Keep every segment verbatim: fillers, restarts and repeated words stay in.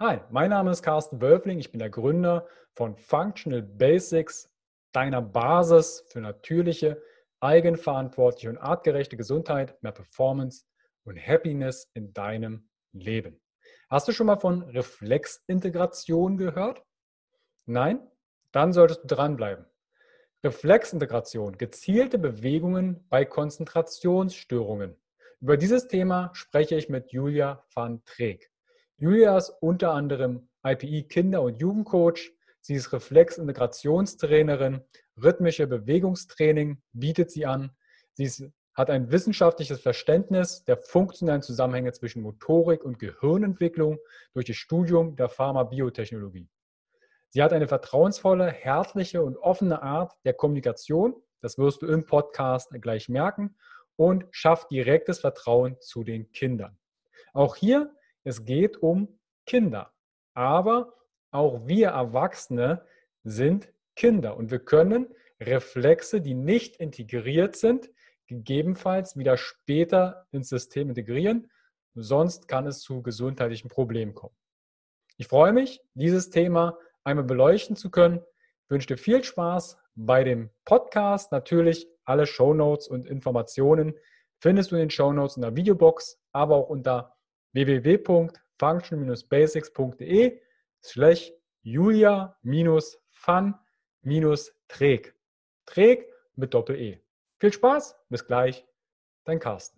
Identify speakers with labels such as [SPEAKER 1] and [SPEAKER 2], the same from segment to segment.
[SPEAKER 1] Hi, mein Name ist Carsten Wölfling. Ich bin der Gründer von Functional Basics, deiner Basis für natürliche, eigenverantwortliche und artgerechte Gesundheit, mehr Performance und Happiness in deinem Leben. Hast du schon mal von Reflexintegration gehört? Nein? Dann solltest du dranbleiben. Reflexintegration, gezielte Bewegungen bei Konzentrationsstörungen. Über dieses Thema spreche ich mit Julia van Treek. Julia ist unter anderem I P E-Kinder- und Jugendcoach. Sie ist Reflexintegrationstrainerin, rhythmische Bewegungstraining bietet sie an. Sie ist, hat ein wissenschaftliches Verständnis der funktionellen Zusammenhänge zwischen Motorik und Gehirnentwicklung durch das Studium der Pharmabiotechnologie. Sie hat eine vertrauensvolle, herzliche und offene Art der Kommunikation, das wirst du im Podcast gleich merken, und schafft direktes Vertrauen zu den Kindern. Auch hier, es geht um Kinder, aber auch wir Erwachsene sind Kinder und wir können Reflexe, die nicht integriert sind, gegebenenfalls wieder später ins System integrieren, sonst kann es zu gesundheitlichen Problemen kommen. Ich freue mich, dieses Thema einmal beleuchten zu können. Ich wünsche dir viel Spaß bei dem Podcast. Natürlich alle Shownotes und Informationen findest du in den Shownotes in der Videobox, aber auch unter w w w punkt function basics punkt de slash julia fun Träg. Träg mit Doppel-E. Viel Spaß, bis gleich, dein Carsten.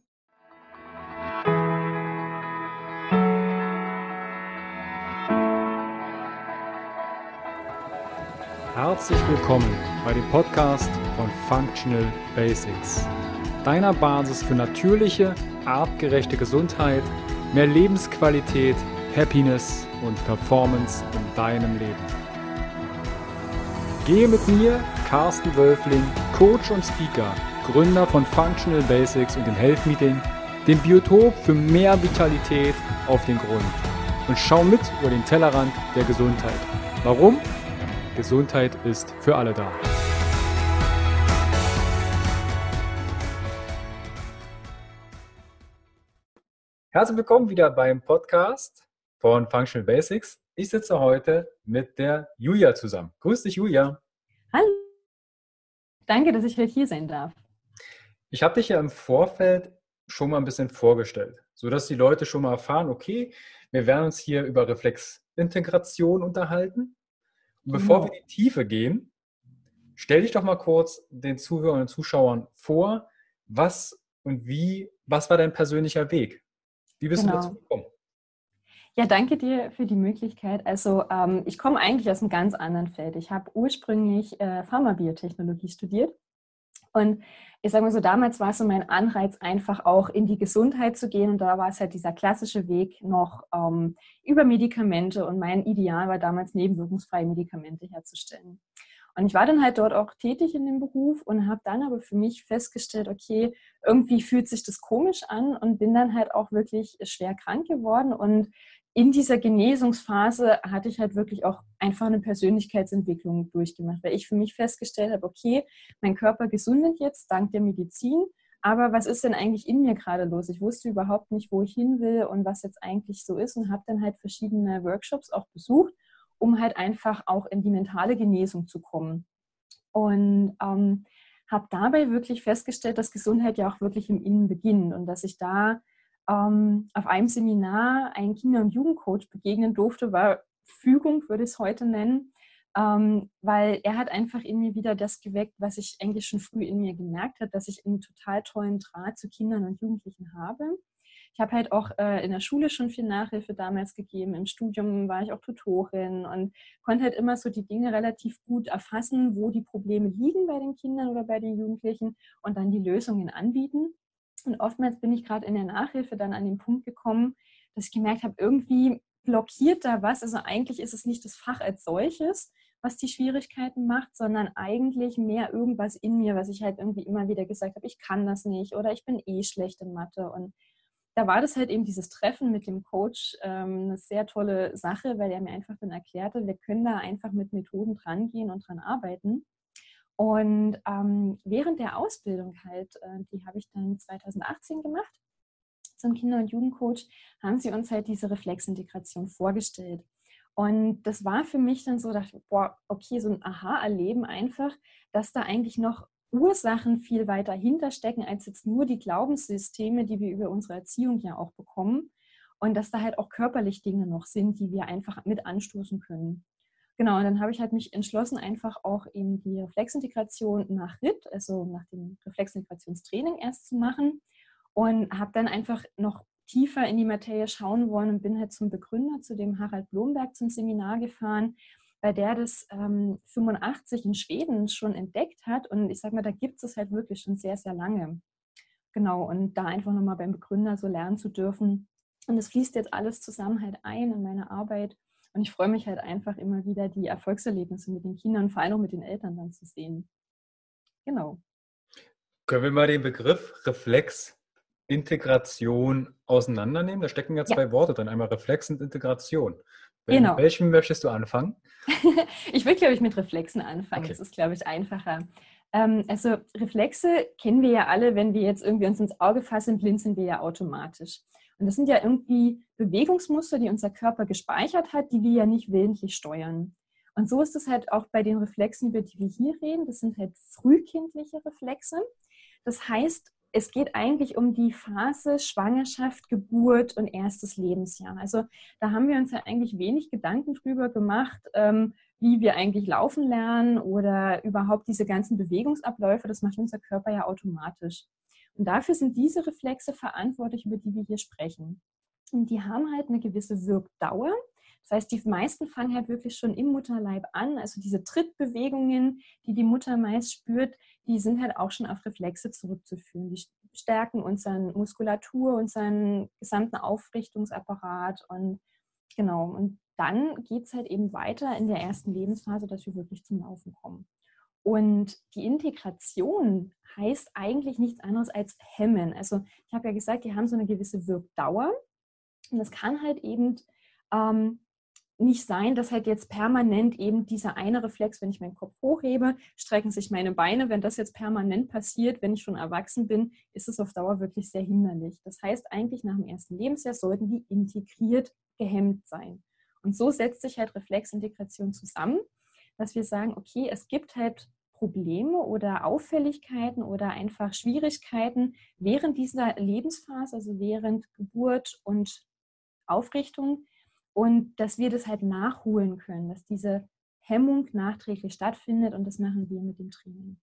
[SPEAKER 1] Herzlich willkommen bei dem Podcast von Functional Basics, deiner Basis für natürliche, artgerechte Gesundheit, mehr Lebensqualität, Happiness und Performance in deinem Leben. Gehe mit mir, Carsten Wölfling, Coach und Speaker, Gründer von Functional Basics und dem Health Meeting, dem Biotop für mehr Vitalität auf den Grund und schau mit über den Tellerrand der Gesundheit. Warum? Gesundheit ist für alle da. Herzlich willkommen wieder beim Podcast von Functional Basics. Ich sitze heute mit der Julia zusammen. Grüß dich, Julia.
[SPEAKER 2] Hallo. Danke, dass ich heute hier sein darf.
[SPEAKER 1] Ich habe dich ja im Vorfeld schon mal ein bisschen vorgestellt, sodass die Leute schon mal erfahren, okay, wir werden uns hier über Reflexintegration unterhalten. Und bevor genau. wir in die Tiefe gehen, stell dich doch mal kurz den Zuhörern und Zuschauern vor, was und wie, was war dein persönlicher Weg? Wie bist genau. du dazu gekommen?
[SPEAKER 2] Ja, danke dir für die Möglichkeit. Also ähm, ich komme eigentlich aus einem ganz anderen Feld. Ich habe ursprünglich äh, Pharmabiotechnologie studiert. Und ich sage mal so, damals war so mein Anreiz, einfach auch in die Gesundheit zu gehen. Und da war es halt dieser klassische Weg noch ähm, über Medikamente. Und mein Ideal war damals, nebenwirkungsfreie Medikamente herzustellen. Und ich war dann halt dort auch tätig in dem Beruf und habe dann aber für mich festgestellt, okay, irgendwie fühlt sich das komisch an und bin dann halt auch wirklich schwer krank geworden. Und in dieser Genesungsphase hatte ich halt wirklich auch einfach eine Persönlichkeitsentwicklung durchgemacht, weil ich für mich festgestellt habe, okay, mein Körper gesundet jetzt dank der Medizin, aber was ist denn eigentlich in mir gerade los? Ich wusste überhaupt nicht, wo ich hin will und was jetzt eigentlich so ist und habe dann halt verschiedene Workshops auch besucht, um halt einfach auch in die mentale Genesung zu kommen. Und ähm, habe dabei wirklich festgestellt, dass Gesundheit ja auch wirklich im Innen beginnt und dass ich da ähm, auf einem Seminar einen Kinder- und Jugendcoach begegnen durfte, war Fügung, würde ich es heute nennen, ähm, weil er hat einfach in mir wieder das geweckt, was ich eigentlich schon früh in mir gemerkt habe, dass ich einen total tollen Draht zu Kindern und Jugendlichen habe. Ich habe halt auch äh, in der Schule schon viel Nachhilfe damals gegeben. Im Studium war ich auch Tutorin und konnte halt immer so die Dinge relativ gut erfassen, wo die Probleme liegen bei den Kindern oder bei den Jugendlichen und dann die Lösungen anbieten. Und oftmals bin ich gerade in der Nachhilfe dann an den Punkt gekommen, dass ich gemerkt habe, irgendwie blockiert da was. Also eigentlich ist es nicht das Fach als solches, was die Schwierigkeiten macht, sondern eigentlich mehr irgendwas in mir, was ich halt irgendwie immer wieder gesagt habe, ich kann das nicht oder ich bin eh schlecht in Mathe. Und da war das halt eben dieses Treffen mit dem Coach ähm, eine sehr tolle Sache, weil er mir einfach dann erklärte, wir können da einfach mit Methoden dran gehen und dran arbeiten. Und ähm, während der Ausbildung halt, äh, die habe ich dann zweitausendachtzehn gemacht, zum Kinder- und Jugendcoach, haben sie uns halt diese Reflexintegration vorgestellt. Und das war für mich dann so, dachte ich, boah, okay, so ein Aha-Erleben einfach, dass da eigentlich noch Ursachen viel weiter hinterstecken, als jetzt nur die Glaubenssysteme, die wir über unsere Erziehung ja auch bekommen. Und dass da halt auch körperlich Dinge noch sind, die wir einfach mit anstoßen können. Genau, und dann habe ich halt mich entschlossen, einfach auch eben die Reflexintegration nach R I T, also nach dem Reflexintegrationstraining erst zu machen. Und habe dann einfach noch tiefer in die Materie schauen wollen und bin halt zum Begründer, zu dem Harald Blomberg, zum Seminar gefahren, bei der das ähm, fünfundachtzig in Schweden schon entdeckt hat. Und ich sage mal, da gibt es halt wirklich schon sehr, sehr lange. Genau, und da einfach nochmal beim Begründer so lernen zu dürfen. Und es fließt jetzt alles zusammen halt ein in meine Arbeit. Und ich freue mich halt einfach immer wieder, die Erfolgserlebnisse mit den Kindern, vor allem auch mit den Eltern dann zu sehen. Genau.
[SPEAKER 1] Können wir mal den Begriff Reflexintegration auseinandernehmen? Da stecken ja zwei ja. Worte drin, einmal Reflex und Integration. Mit
[SPEAKER 2] genau.
[SPEAKER 1] welchem möchtest du anfangen?
[SPEAKER 2] Ich will, glaube ich, mit Reflexen anfangen. Okay. Das ist, glaube ich, einfacher. Ähm, also Reflexe kennen wir ja alle, wenn wir jetzt irgendwie uns ins Auge fassen, blinzeln wir ja automatisch. Und das sind ja irgendwie Bewegungsmuster, die unser Körper gespeichert hat, die wir ja nicht willentlich steuern. Und so ist es halt auch bei den Reflexen, über die wir hier reden. Das sind halt frühkindliche Reflexe. Das heißt, es geht eigentlich um die Phase Schwangerschaft, Geburt und erstes Lebensjahr. Also da haben wir uns ja eigentlich wenig Gedanken drüber gemacht, ähm, wie wir eigentlich laufen lernen oder überhaupt diese ganzen Bewegungsabläufe. Das macht unser Körper ja automatisch. Und dafür sind diese Reflexe verantwortlich, über die wir hier sprechen. Und die haben halt eine gewisse Wirkdauer. Das heißt, die meisten fangen halt wirklich schon im Mutterleib an. Also diese Trittbewegungen, die die Mutter meist spürt, die sind halt auch schon auf Reflexe zurückzuführen. Die stärken unsere Muskulatur, unseren gesamten Aufrichtungsapparat. Und genau, und dann geht es halt eben weiter in der ersten Lebensphase, dass wir wirklich zum Laufen kommen. Und die Integration heißt eigentlich nichts anderes als hemmen. Also ich habe ja gesagt, die haben so eine gewisse Wirkdauer. Und das kann halt eben ähm, nicht sein, dass halt jetzt permanent eben dieser eine Reflex, wenn ich meinen Kopf hochhebe, strecken sich meine Beine. Wenn das jetzt permanent passiert, wenn ich schon erwachsen bin, ist es auf Dauer wirklich sehr hinderlich. Das heißt, eigentlich nach dem ersten Lebensjahr sollten die integriert gehemmt sein. Und so setzt sich halt Reflexintegration zusammen, dass wir sagen, okay, es gibt halt Probleme oder Auffälligkeiten oder einfach Schwierigkeiten während dieser Lebensphase, also während Geburt und Aufrichtung, und dass wir das halt nachholen können, dass diese Hemmung nachträglich stattfindet, und das machen wir mit dem Training.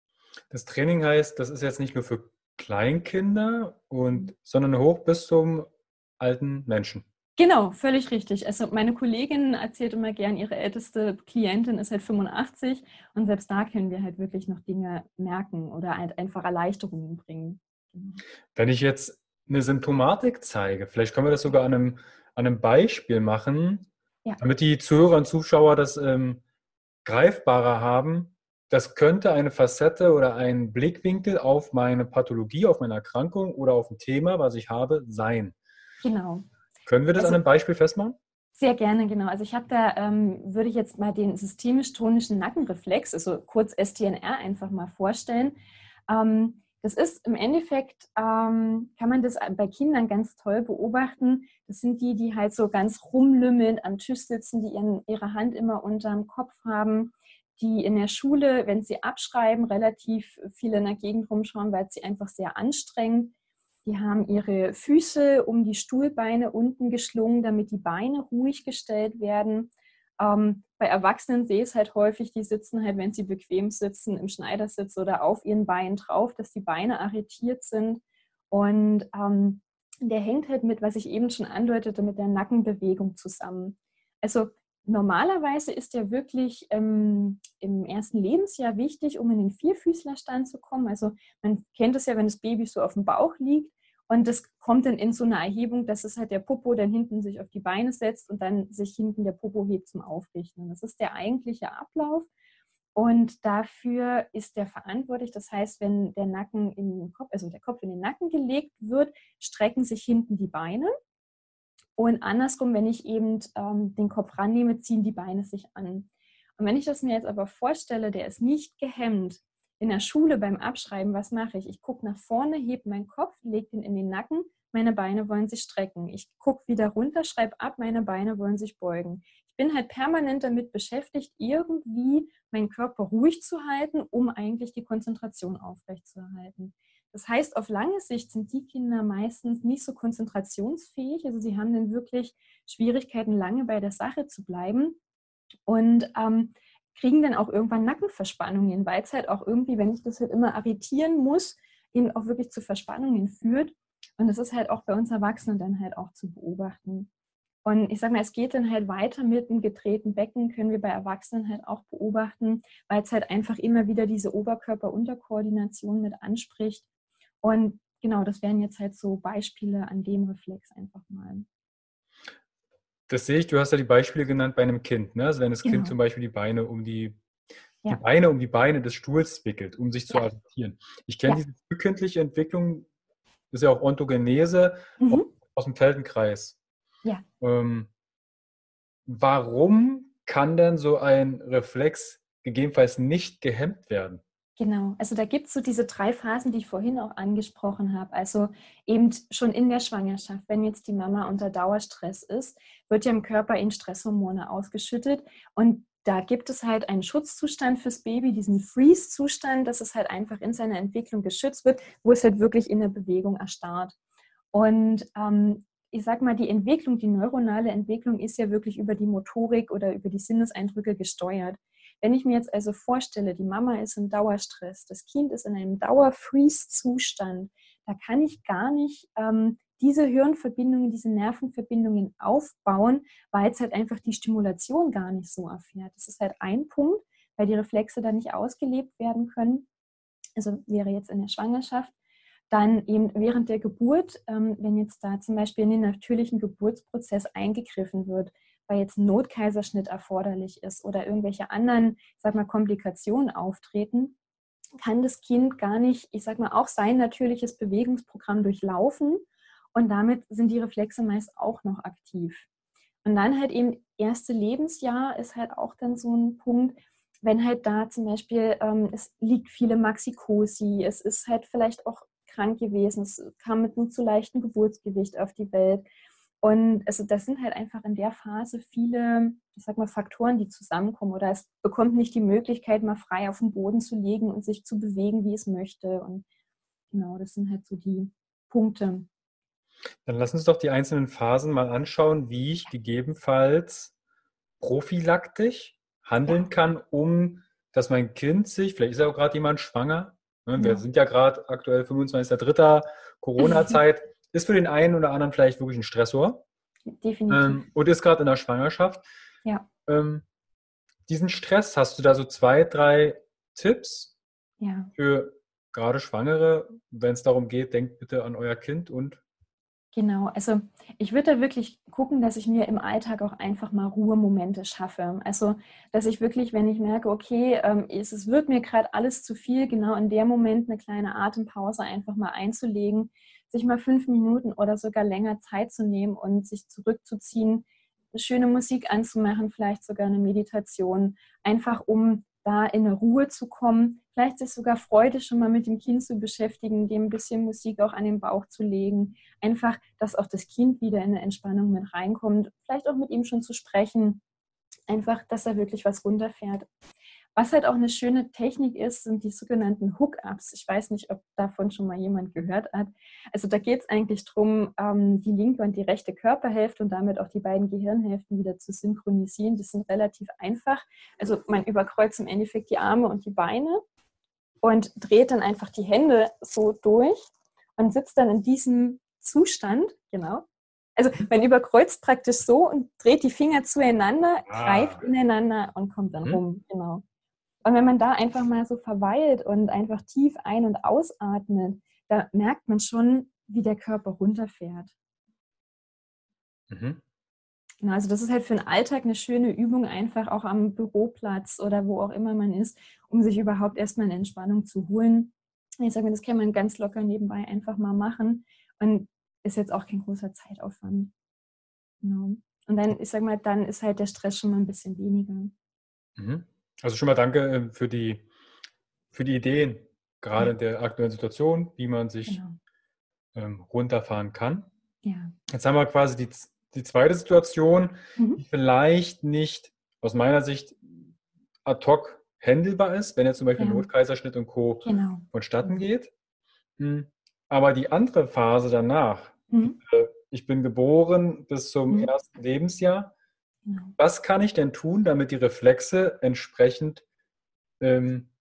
[SPEAKER 1] Das Training heißt, das ist jetzt nicht nur für Kleinkinder, und, sondern hoch bis zum alten Menschen.
[SPEAKER 2] Genau, völlig richtig. Also meine Kollegin erzählt immer gern, ihre älteste Klientin ist halt fünfundachtzig, und selbst da können wir halt wirklich noch Dinge merken oder halt einfach Erleichterungen bringen.
[SPEAKER 1] Wenn ich jetzt eine Symptomatik zeige, vielleicht können wir das sogar an einem, an einem Beispiel machen, ja, damit die Zuhörer und Zuschauer das ähm, greifbarer haben. Das könnte eine Facette oder ein Blickwinkel auf meine Pathologie, auf meine Erkrankung oder auf ein Thema, was ich habe, sein.
[SPEAKER 2] Genau.
[SPEAKER 1] Können wir das also an einem Beispiel festmachen?
[SPEAKER 2] Sehr gerne, genau. Also ich habe da, ähm, würde ich jetzt mal den systemisch-tonischen Nackenreflex, also kurz S T N R, einfach mal vorstellen. Ähm, das ist im Endeffekt, ähm, kann man das bei Kindern ganz toll beobachten. Das sind die, die halt so ganz rumlümmelnd am Tisch sitzen, die ihren, ihre Hand immer unterm Kopf haben, die in der Schule, wenn sie abschreiben, relativ viel in der Gegend rumschauen, weil es sie einfach sehr anstrengt. Die haben ihre Füße um die Stuhlbeine unten geschlungen, damit die Beine ruhig gestellt werden. Ähm, bei Erwachsenen sehe ich es halt häufig, die sitzen halt, wenn sie bequem sitzen, im Schneidersitz oder auf ihren Beinen drauf, dass die Beine arretiert sind. Und ähm, der hängt halt mit, was ich eben schon andeutete, mit der Nackenbewegung zusammen. Also normalerweise ist der wirklich ähm, im ersten Lebensjahr wichtig, um in den Vierfüßlerstand zu kommen. Also man kennt es ja, wenn das Baby so auf dem Bauch liegt, und das kommt dann in so eine Erhebung, dass es halt der Popo dann hinten sich auf die Beine setzt und dann sich hinten der Popo hebt zum Aufrichten. Und das ist der eigentliche Ablauf, und dafür ist der verantwortlich. Das heißt, wenn der Nacken in den Kopf, also der Kopf in den Nacken gelegt wird, strecken sich hinten die Beine. Und andersrum, wenn ich eben ähm, den Kopf rannehme, ziehen die Beine sich an. Und wenn ich das mir jetzt aber vorstelle, der ist nicht gehemmt, in der Schule beim Abschreiben, was mache ich? Ich gucke nach vorne, hebe meinen Kopf, lege den in den Nacken, meine Beine wollen sich strecken. Ich gucke wieder runter, schreibe ab, meine Beine wollen sich beugen. Ich bin halt permanent damit beschäftigt, irgendwie meinen Körper ruhig zu halten, um eigentlich die Konzentration aufrechtzuerhalten. Das heißt, auf lange Sicht sind die Kinder meistens nicht so konzentrationsfähig. Also sie haben dann wirklich Schwierigkeiten, lange bei der Sache zu bleiben und ähm, kriegen dann auch irgendwann Nackenverspannungen, weil es halt auch irgendwie, wenn ich das halt immer arretieren muss, ihn auch wirklich zu Verspannungen führt. Und das ist halt auch bei uns Erwachsenen dann halt auch zu beobachten. Und ich sage mal, es geht dann halt weiter mit einem gedrehten Becken, können wir bei Erwachsenen halt auch beobachten, weil es halt einfach immer wieder diese Oberkörper-Unterkoordination mit anspricht. Und genau, das wären jetzt halt so Beispiele an dem Reflex einfach mal.
[SPEAKER 1] Das sehe ich, du hast ja die Beispiele genannt bei einem Kind. Ne? Also wenn das
[SPEAKER 2] Genau.
[SPEAKER 1] Kind zum Beispiel die Beine um die,
[SPEAKER 2] Ja.
[SPEAKER 1] die Beine um die Beine des Stuhls wickelt, um sich zu
[SPEAKER 2] Ja.
[SPEAKER 1] arretieren. Ich kenne
[SPEAKER 2] Ja.
[SPEAKER 1] diese frühkindliche Entwicklung, das ist ja auch Ontogenese,
[SPEAKER 2] Mhm.
[SPEAKER 1] aus dem Feldenkreis.
[SPEAKER 2] Ja.
[SPEAKER 1] Ähm, warum kann denn so ein Reflex gegebenenfalls nicht gehemmt werden?
[SPEAKER 2] Genau, also da gibt es so diese drei Phasen, die ich vorhin auch angesprochen habe. Also eben schon in der Schwangerschaft, wenn jetzt die Mama unter Dauerstress ist, wird ja im Körper in Stresshormone ausgeschüttet und da gibt es halt einen Schutzzustand fürs Baby, diesen Freeze-Zustand, dass es halt einfach in seiner Entwicklung geschützt wird, wo es halt wirklich in der Bewegung erstarrt. Und ähm, ich sag mal, die Entwicklung, die neuronale Entwicklung ist ja wirklich über die Motorik oder über die Sinneseindrücke gesteuert. Wenn ich mir jetzt also vorstelle, die Mama ist im Dauerstress, das Kind ist in einem Dauer-Freeze-Zustand, da kann ich gar nicht ähm, diese Hirnverbindungen, diese Nervenverbindungen aufbauen, weil es halt einfach die Stimulation gar nicht so erfährt. Das ist halt ein Punkt, weil die Reflexe dann nicht ausgelebt werden können. Also wäre jetzt in der Schwangerschaft. Dann eben während der Geburt, ähm, wenn jetzt da zum Beispiel in den natürlichen Geburtsprozess eingegriffen wird, weil jetzt ein Notkaiserschnitt erforderlich ist oder irgendwelche anderen, ich sag mal, Komplikationen auftreten, kann das Kind gar nicht, ich sag mal, auch sein natürliches Bewegungsprogramm durchlaufen und damit sind die Reflexe meist auch noch aktiv. Und dann halt eben erste Lebensjahr ist halt auch dann so ein Punkt, wenn halt da zum Beispiel, ähm, es liegt viele Maxikosi, es ist halt vielleicht auch krank gewesen, es kam mit einem zu leichten Geburtsgewicht auf die Welt. Und also das sind halt einfach in der Phase viele, ich sag mal, Faktoren, die zusammenkommen. Oder es bekommt nicht die Möglichkeit, mal frei auf den Boden zu legen und sich zu bewegen, wie es möchte. Und genau, das sind halt so die Punkte.
[SPEAKER 1] Dann lass uns doch die einzelnen Phasen mal anschauen, wie ich gegebenenfalls prophylaktisch handeln
[SPEAKER 2] Ja,
[SPEAKER 1] kann, um dass mein Kind sich, vielleicht ist ja auch gerade jemand schwanger, ne, wir
[SPEAKER 2] genau.
[SPEAKER 1] sind ja gerade aktuell fünfundzwanzigster dritter Corona-Zeit, ist für den einen oder anderen vielleicht wirklich ein Stressor
[SPEAKER 2] Definitiv.
[SPEAKER 1] ähm, und ist gerade in der Schwangerschaft.
[SPEAKER 2] Ja,
[SPEAKER 1] Ähm, diesen Stress, hast du da so zwei, drei Tipps
[SPEAKER 2] ja.
[SPEAKER 1] für gerade Schwangere, wenn es darum geht, denkt bitte an euer Kind und
[SPEAKER 2] Genau, also ich würde da wirklich gucken, dass ich mir im Alltag auch einfach mal Ruhemomente schaffe. Also, dass ich wirklich, wenn ich merke, okay, ähm, es, es wird mir gerade alles zu viel, genau in dem Moment eine kleine Atempause einfach mal einzulegen, sich mal fünf Minuten oder sogar länger Zeit zu nehmen und sich zurückzuziehen, eine schöne Musik anzumachen, vielleicht sogar eine Meditation, einfach um da in eine Ruhe zu kommen, vielleicht sich sogar Freude schon mal mit dem Kind zu beschäftigen, dem ein bisschen Musik auch an den Bauch zu legen. Einfach, dass auch das Kind wieder in eine Entspannung mit reinkommt, vielleicht auch mit ihm schon zu sprechen, einfach, dass er wirklich was runterfährt. Was halt auch eine schöne Technik ist, sind die sogenannten Hook-Ups. Ich weiß nicht, ob davon schon mal jemand gehört hat. Also da geht es eigentlich darum, die linke und die rechte Körperhälfte und damit auch die beiden Gehirnhälften wieder zu synchronisieren. Das sind relativ einfach. Also man überkreuzt im Endeffekt die Arme und die Beine und dreht dann einfach die Hände so durch und sitzt dann in diesem Zustand, genau. Also man überkreuzt praktisch so und dreht die Finger zueinander,
[SPEAKER 1] ah,
[SPEAKER 2] greift ineinander und kommt dann
[SPEAKER 1] mhm.
[SPEAKER 2] rum, genau. Und wenn man da einfach mal so verweilt und einfach tief ein- und ausatmet, da merkt man schon, wie der Körper runterfährt.
[SPEAKER 1] Mhm.
[SPEAKER 2] Genau, also das ist halt für den Alltag eine schöne Übung, einfach auch am Büroplatz oder wo auch immer man ist, um sich überhaupt erstmal eine Entspannung zu holen. Ich sage mal, das kann man ganz locker nebenbei einfach mal machen und ist jetzt auch kein großer Zeitaufwand. Genau. Und dann, ich sage mal, dann ist halt der Stress schon mal ein bisschen weniger.
[SPEAKER 1] Mhm. Also schon mal danke äh, für die, für die Ideen, gerade
[SPEAKER 2] Ja,
[SPEAKER 1] in der aktuellen Situation, wie man sich
[SPEAKER 2] genau.
[SPEAKER 1] ähm, runterfahren kann.
[SPEAKER 2] Ja.
[SPEAKER 1] Jetzt haben wir quasi die, die zweite Situation, die
[SPEAKER 2] Mhm.
[SPEAKER 1] vielleicht nicht aus meiner Sicht ad hoc handelbar ist, wenn jetzt zum Beispiel
[SPEAKER 2] Ja,
[SPEAKER 1] Notkaiserschnitt und Co.
[SPEAKER 2] genau.
[SPEAKER 1] vonstatten
[SPEAKER 2] Genau.
[SPEAKER 1] geht. Hm. Aber die andere Phase danach,
[SPEAKER 2] Mhm.
[SPEAKER 1] diese, ich bin geboren bis zum
[SPEAKER 2] Mhm.
[SPEAKER 1] ersten Lebensjahr,
[SPEAKER 2] Genau.
[SPEAKER 1] was kann ich denn tun, damit die Reflexe entsprechend ähm,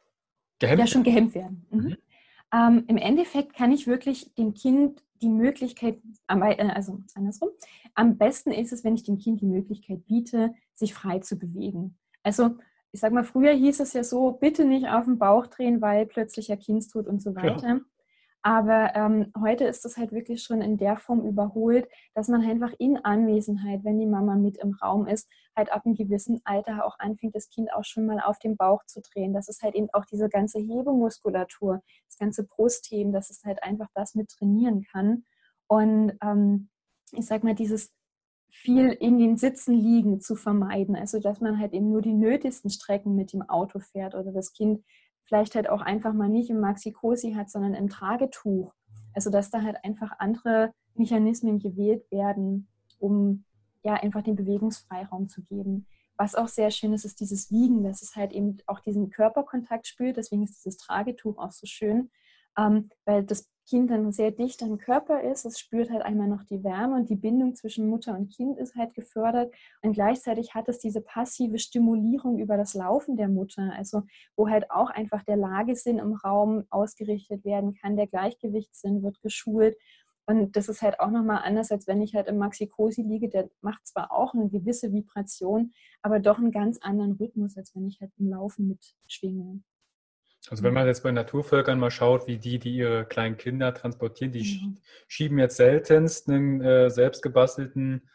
[SPEAKER 2] Ja,
[SPEAKER 1] gehemmt
[SPEAKER 2] schon
[SPEAKER 1] werden?
[SPEAKER 2] gehemmt werden. Mhm.
[SPEAKER 1] Mhm.
[SPEAKER 2] Ähm, im Endeffekt kann ich wirklich dem Kind die Möglichkeit, am wei- äh, also andersrum, am besten ist es, wenn ich dem Kind die Möglichkeit biete, sich frei zu bewegen. Also ich sage mal, früher hieß es ja so, bitte nicht auf den Bauch drehen, weil plötzlicher Kindstod und so
[SPEAKER 1] Genau.
[SPEAKER 2] weiter. Aber ähm, heute ist das halt wirklich schon in der Form überholt, dass man einfach in Anwesenheit, wenn die Mama mit im Raum ist, halt ab einem gewissen Alter auch anfängt, das Kind auch schon mal auf den Bauch zu drehen. Das ist halt eben auch diese ganze Hebemuskulatur, das ganze Brustheben, dass es halt einfach das mit trainieren kann. Und ähm, ich sag mal, dieses viel in den Sitzen liegen zu vermeiden. Also, dass man halt eben nur die nötigsten Strecken mit dem Auto fährt oder das Kind vielleicht halt auch einfach mal nicht im Maxi-Cosi hat, sondern im Tragetuch. Also, dass da halt einfach andere Mechanismen gewählt werden, um ja einfach den Bewegungsfreiraum zu geben. Was auch sehr schön ist, ist dieses Wiegen, dass es halt eben auch diesen Körperkontakt spürt. Deswegen ist dieses Tragetuch auch so schön, ähm, weil das Kind dann sehr dicht am Körper ist. Es spürt halt einmal noch die Wärme und die Bindung zwischen Mutter und Kind ist halt gefördert. Und gleichzeitig hat es diese passive Stimulierung über das Laufen der Mutter, also wo halt auch einfach der Lagesinn im Raum ausgerichtet werden kann, der Gleichgewichtssinn wird geschult. Und das ist halt auch nochmal anders, als wenn ich halt im Maxi-Cosi liege. Der macht zwar auch eine gewisse Vibration, aber doch einen ganz anderen Rhythmus, als wenn ich halt im Laufen mitschwinge.
[SPEAKER 1] Also wenn
[SPEAKER 2] Ja,
[SPEAKER 1] man jetzt bei Naturvölkern mal schaut, wie die, die ihre kleinen Kinder transportieren, die sch-
[SPEAKER 2] genau.
[SPEAKER 1] schieben jetzt seltenst einen äh, selbstgebastelten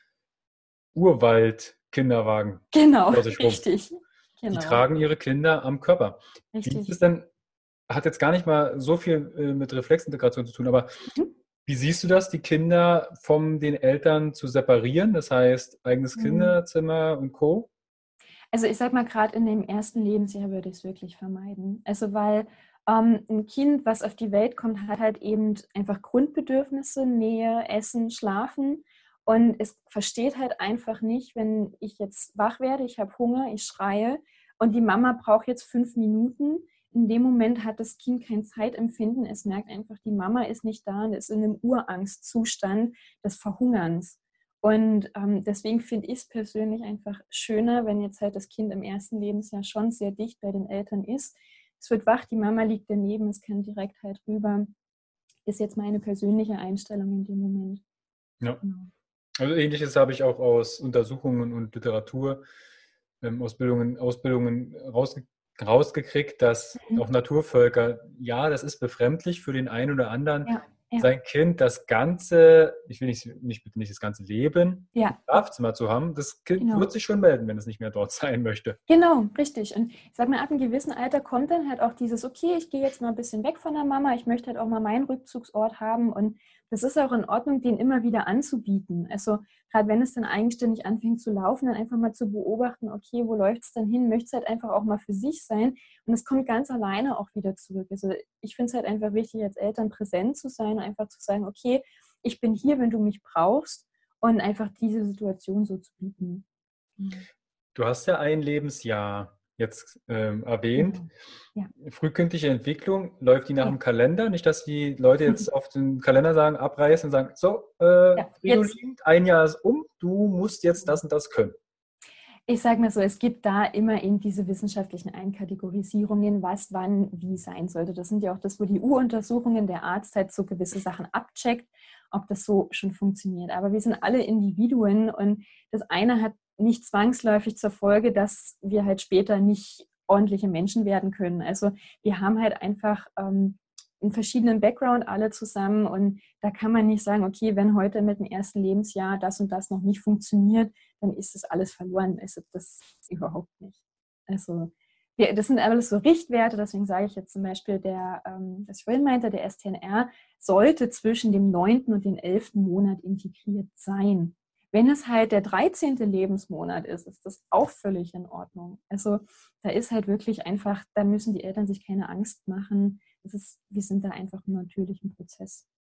[SPEAKER 1] Urwald-Kinderwagen
[SPEAKER 2] Genau,
[SPEAKER 1] vor sich rum.
[SPEAKER 2] richtig.
[SPEAKER 1] Die
[SPEAKER 2] Genau,
[SPEAKER 1] tragen ihre Kinder am Körper. Wie ist
[SPEAKER 2] richtig.
[SPEAKER 1] es denn, hat jetzt gar nicht mal so viel äh, mit Reflexintegration zu tun, aber
[SPEAKER 2] Mhm.
[SPEAKER 1] wie siehst du das, die Kinder von den Eltern zu separieren? Das heißt, eigenes
[SPEAKER 2] Mhm.
[SPEAKER 1] Kinderzimmer und Co.
[SPEAKER 2] Also ich sag mal, gerade in dem ersten Lebensjahr würde ich es wirklich vermeiden. Also weil ähm, ein Kind, was auf die Welt kommt, hat halt eben einfach Grundbedürfnisse, Nähe, Essen, Schlafen. Und es versteht halt einfach nicht, wenn ich jetzt wach werde, ich habe Hunger, ich schreie und die Mama braucht jetzt fünf Minuten. In dem Moment hat das Kind kein Zeitempfinden. Es merkt einfach, die Mama ist nicht da und ist in einem Urangstzustand des Verhungerns. Und ähm, deswegen finde ich es persönlich einfach schöner, wenn jetzt halt das Kind im ersten Lebensjahr schon sehr dicht bei den Eltern ist. Es wird wach, die Mama liegt daneben, es kann direkt halt rüber. Ist jetzt meine persönliche Einstellung in dem Moment.
[SPEAKER 1] Ja.
[SPEAKER 2] Genau.
[SPEAKER 1] Also Ähnliches habe ich auch aus Untersuchungen und Literatur, ähm, Ausbildungen, Ausbildungen rausge rausgekriegt, dass
[SPEAKER 2] Mhm.
[SPEAKER 1] auch Naturvölker, ja, das ist befremdlich für den einen oder anderen,
[SPEAKER 2] Ja, ja,
[SPEAKER 1] sein Kind das ganze, ich will nicht, nicht bitte nicht das ganze Leben im
[SPEAKER 2] ja,
[SPEAKER 1] Schlafzimmer zu haben. Das Kind wird
[SPEAKER 2] genau.
[SPEAKER 1] sich schon melden, wenn es nicht mehr dort sein möchte.
[SPEAKER 2] Genau, richtig. Und ich sag mal, ab einem gewissen Alter kommt dann halt auch dieses, okay, ich gehe jetzt mal ein bisschen weg von der Mama, ich möchte halt auch mal meinen Rückzugsort haben. Und das ist auch in Ordnung, den immer wieder anzubieten. Also gerade wenn es dann eigenständig anfängt zu laufen, dann einfach mal zu beobachten, okay, wo läuft es dann hin? Möchte es halt einfach auch mal für sich sein. Und es kommt ganz alleine auch wieder zurück. Also ich finde es halt einfach wichtig, als Eltern präsent zu sein, einfach zu sagen, okay, ich bin hier, wenn du mich brauchst und einfach diese Situation so zu bieten. Genau.
[SPEAKER 1] Du hast ja ein Lebensjahr jetzt ähm, erwähnt.
[SPEAKER 2] Genau. Ja.
[SPEAKER 1] Frühkindliche Entwicklung, läuft die nach
[SPEAKER 2] Ja.
[SPEAKER 1] dem Kalender? Nicht, dass die Leute jetzt auf den Kalender sagen, abreißen und sagen, so, äh,
[SPEAKER 2] Ja, jetzt,
[SPEAKER 1] Fridolin, ein Jahr ist um, du musst jetzt das und das können.
[SPEAKER 2] ich sage mal so, es gibt da immer eben diese wissenschaftlichen Einkategorisierungen, was wann wie sein sollte. Das sind ja auch das, wo die U-Untersuchungen der Arzt halt so gewisse Sachen abcheckt, ob das so schon funktioniert. Aber wir sind alle Individuen und das eine hat nicht zwangsläufig zur Folge, dass wir halt später nicht ordentliche Menschen werden können. Also wir haben halt einfach ähm, einen verschiedenen Background alle zusammen und da kann man nicht sagen, okay, wenn heute mit dem ersten Lebensjahr das und das noch nicht funktioniert, dann ist das alles verloren. Also das überhaupt nicht. Also wir, das sind alles so Richtwerte, deswegen sage ich jetzt zum Beispiel, der, ähm, was ich vorhin meinte, der S T N R sollte zwischen dem neunten und dem elften Monat integriert sein. Wenn es halt der dreizehnte Lebensmonat ist, ist das auch völlig in Ordnung. Also da ist halt wirklich einfach, da müssen die Eltern sich keine Angst machen. Das ist, wir sind da einfach im natürlichen Prozess.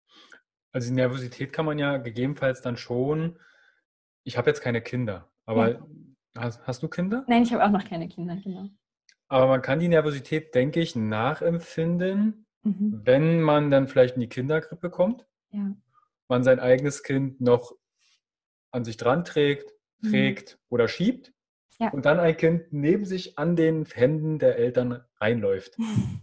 [SPEAKER 1] Also die Nervosität kann man ja gegebenenfalls dann schon, ich habe jetzt keine Kinder,
[SPEAKER 2] Ja.
[SPEAKER 1] aber hast, hast du Kinder?
[SPEAKER 2] Nein, ich habe auch noch keine Kinder, genau.
[SPEAKER 1] Aber man kann die Nervosität, denke ich, nachempfinden,
[SPEAKER 2] Mhm.
[SPEAKER 1] wenn man dann vielleicht in die Kinderkrippe kommt,
[SPEAKER 2] Ja.
[SPEAKER 1] man sein eigenes Kind noch an sich dran trägt,
[SPEAKER 2] Mhm.
[SPEAKER 1] trägt oder schiebt
[SPEAKER 2] Ja.
[SPEAKER 1] und dann ein Kind neben sich an den Händen der Eltern reinläuft.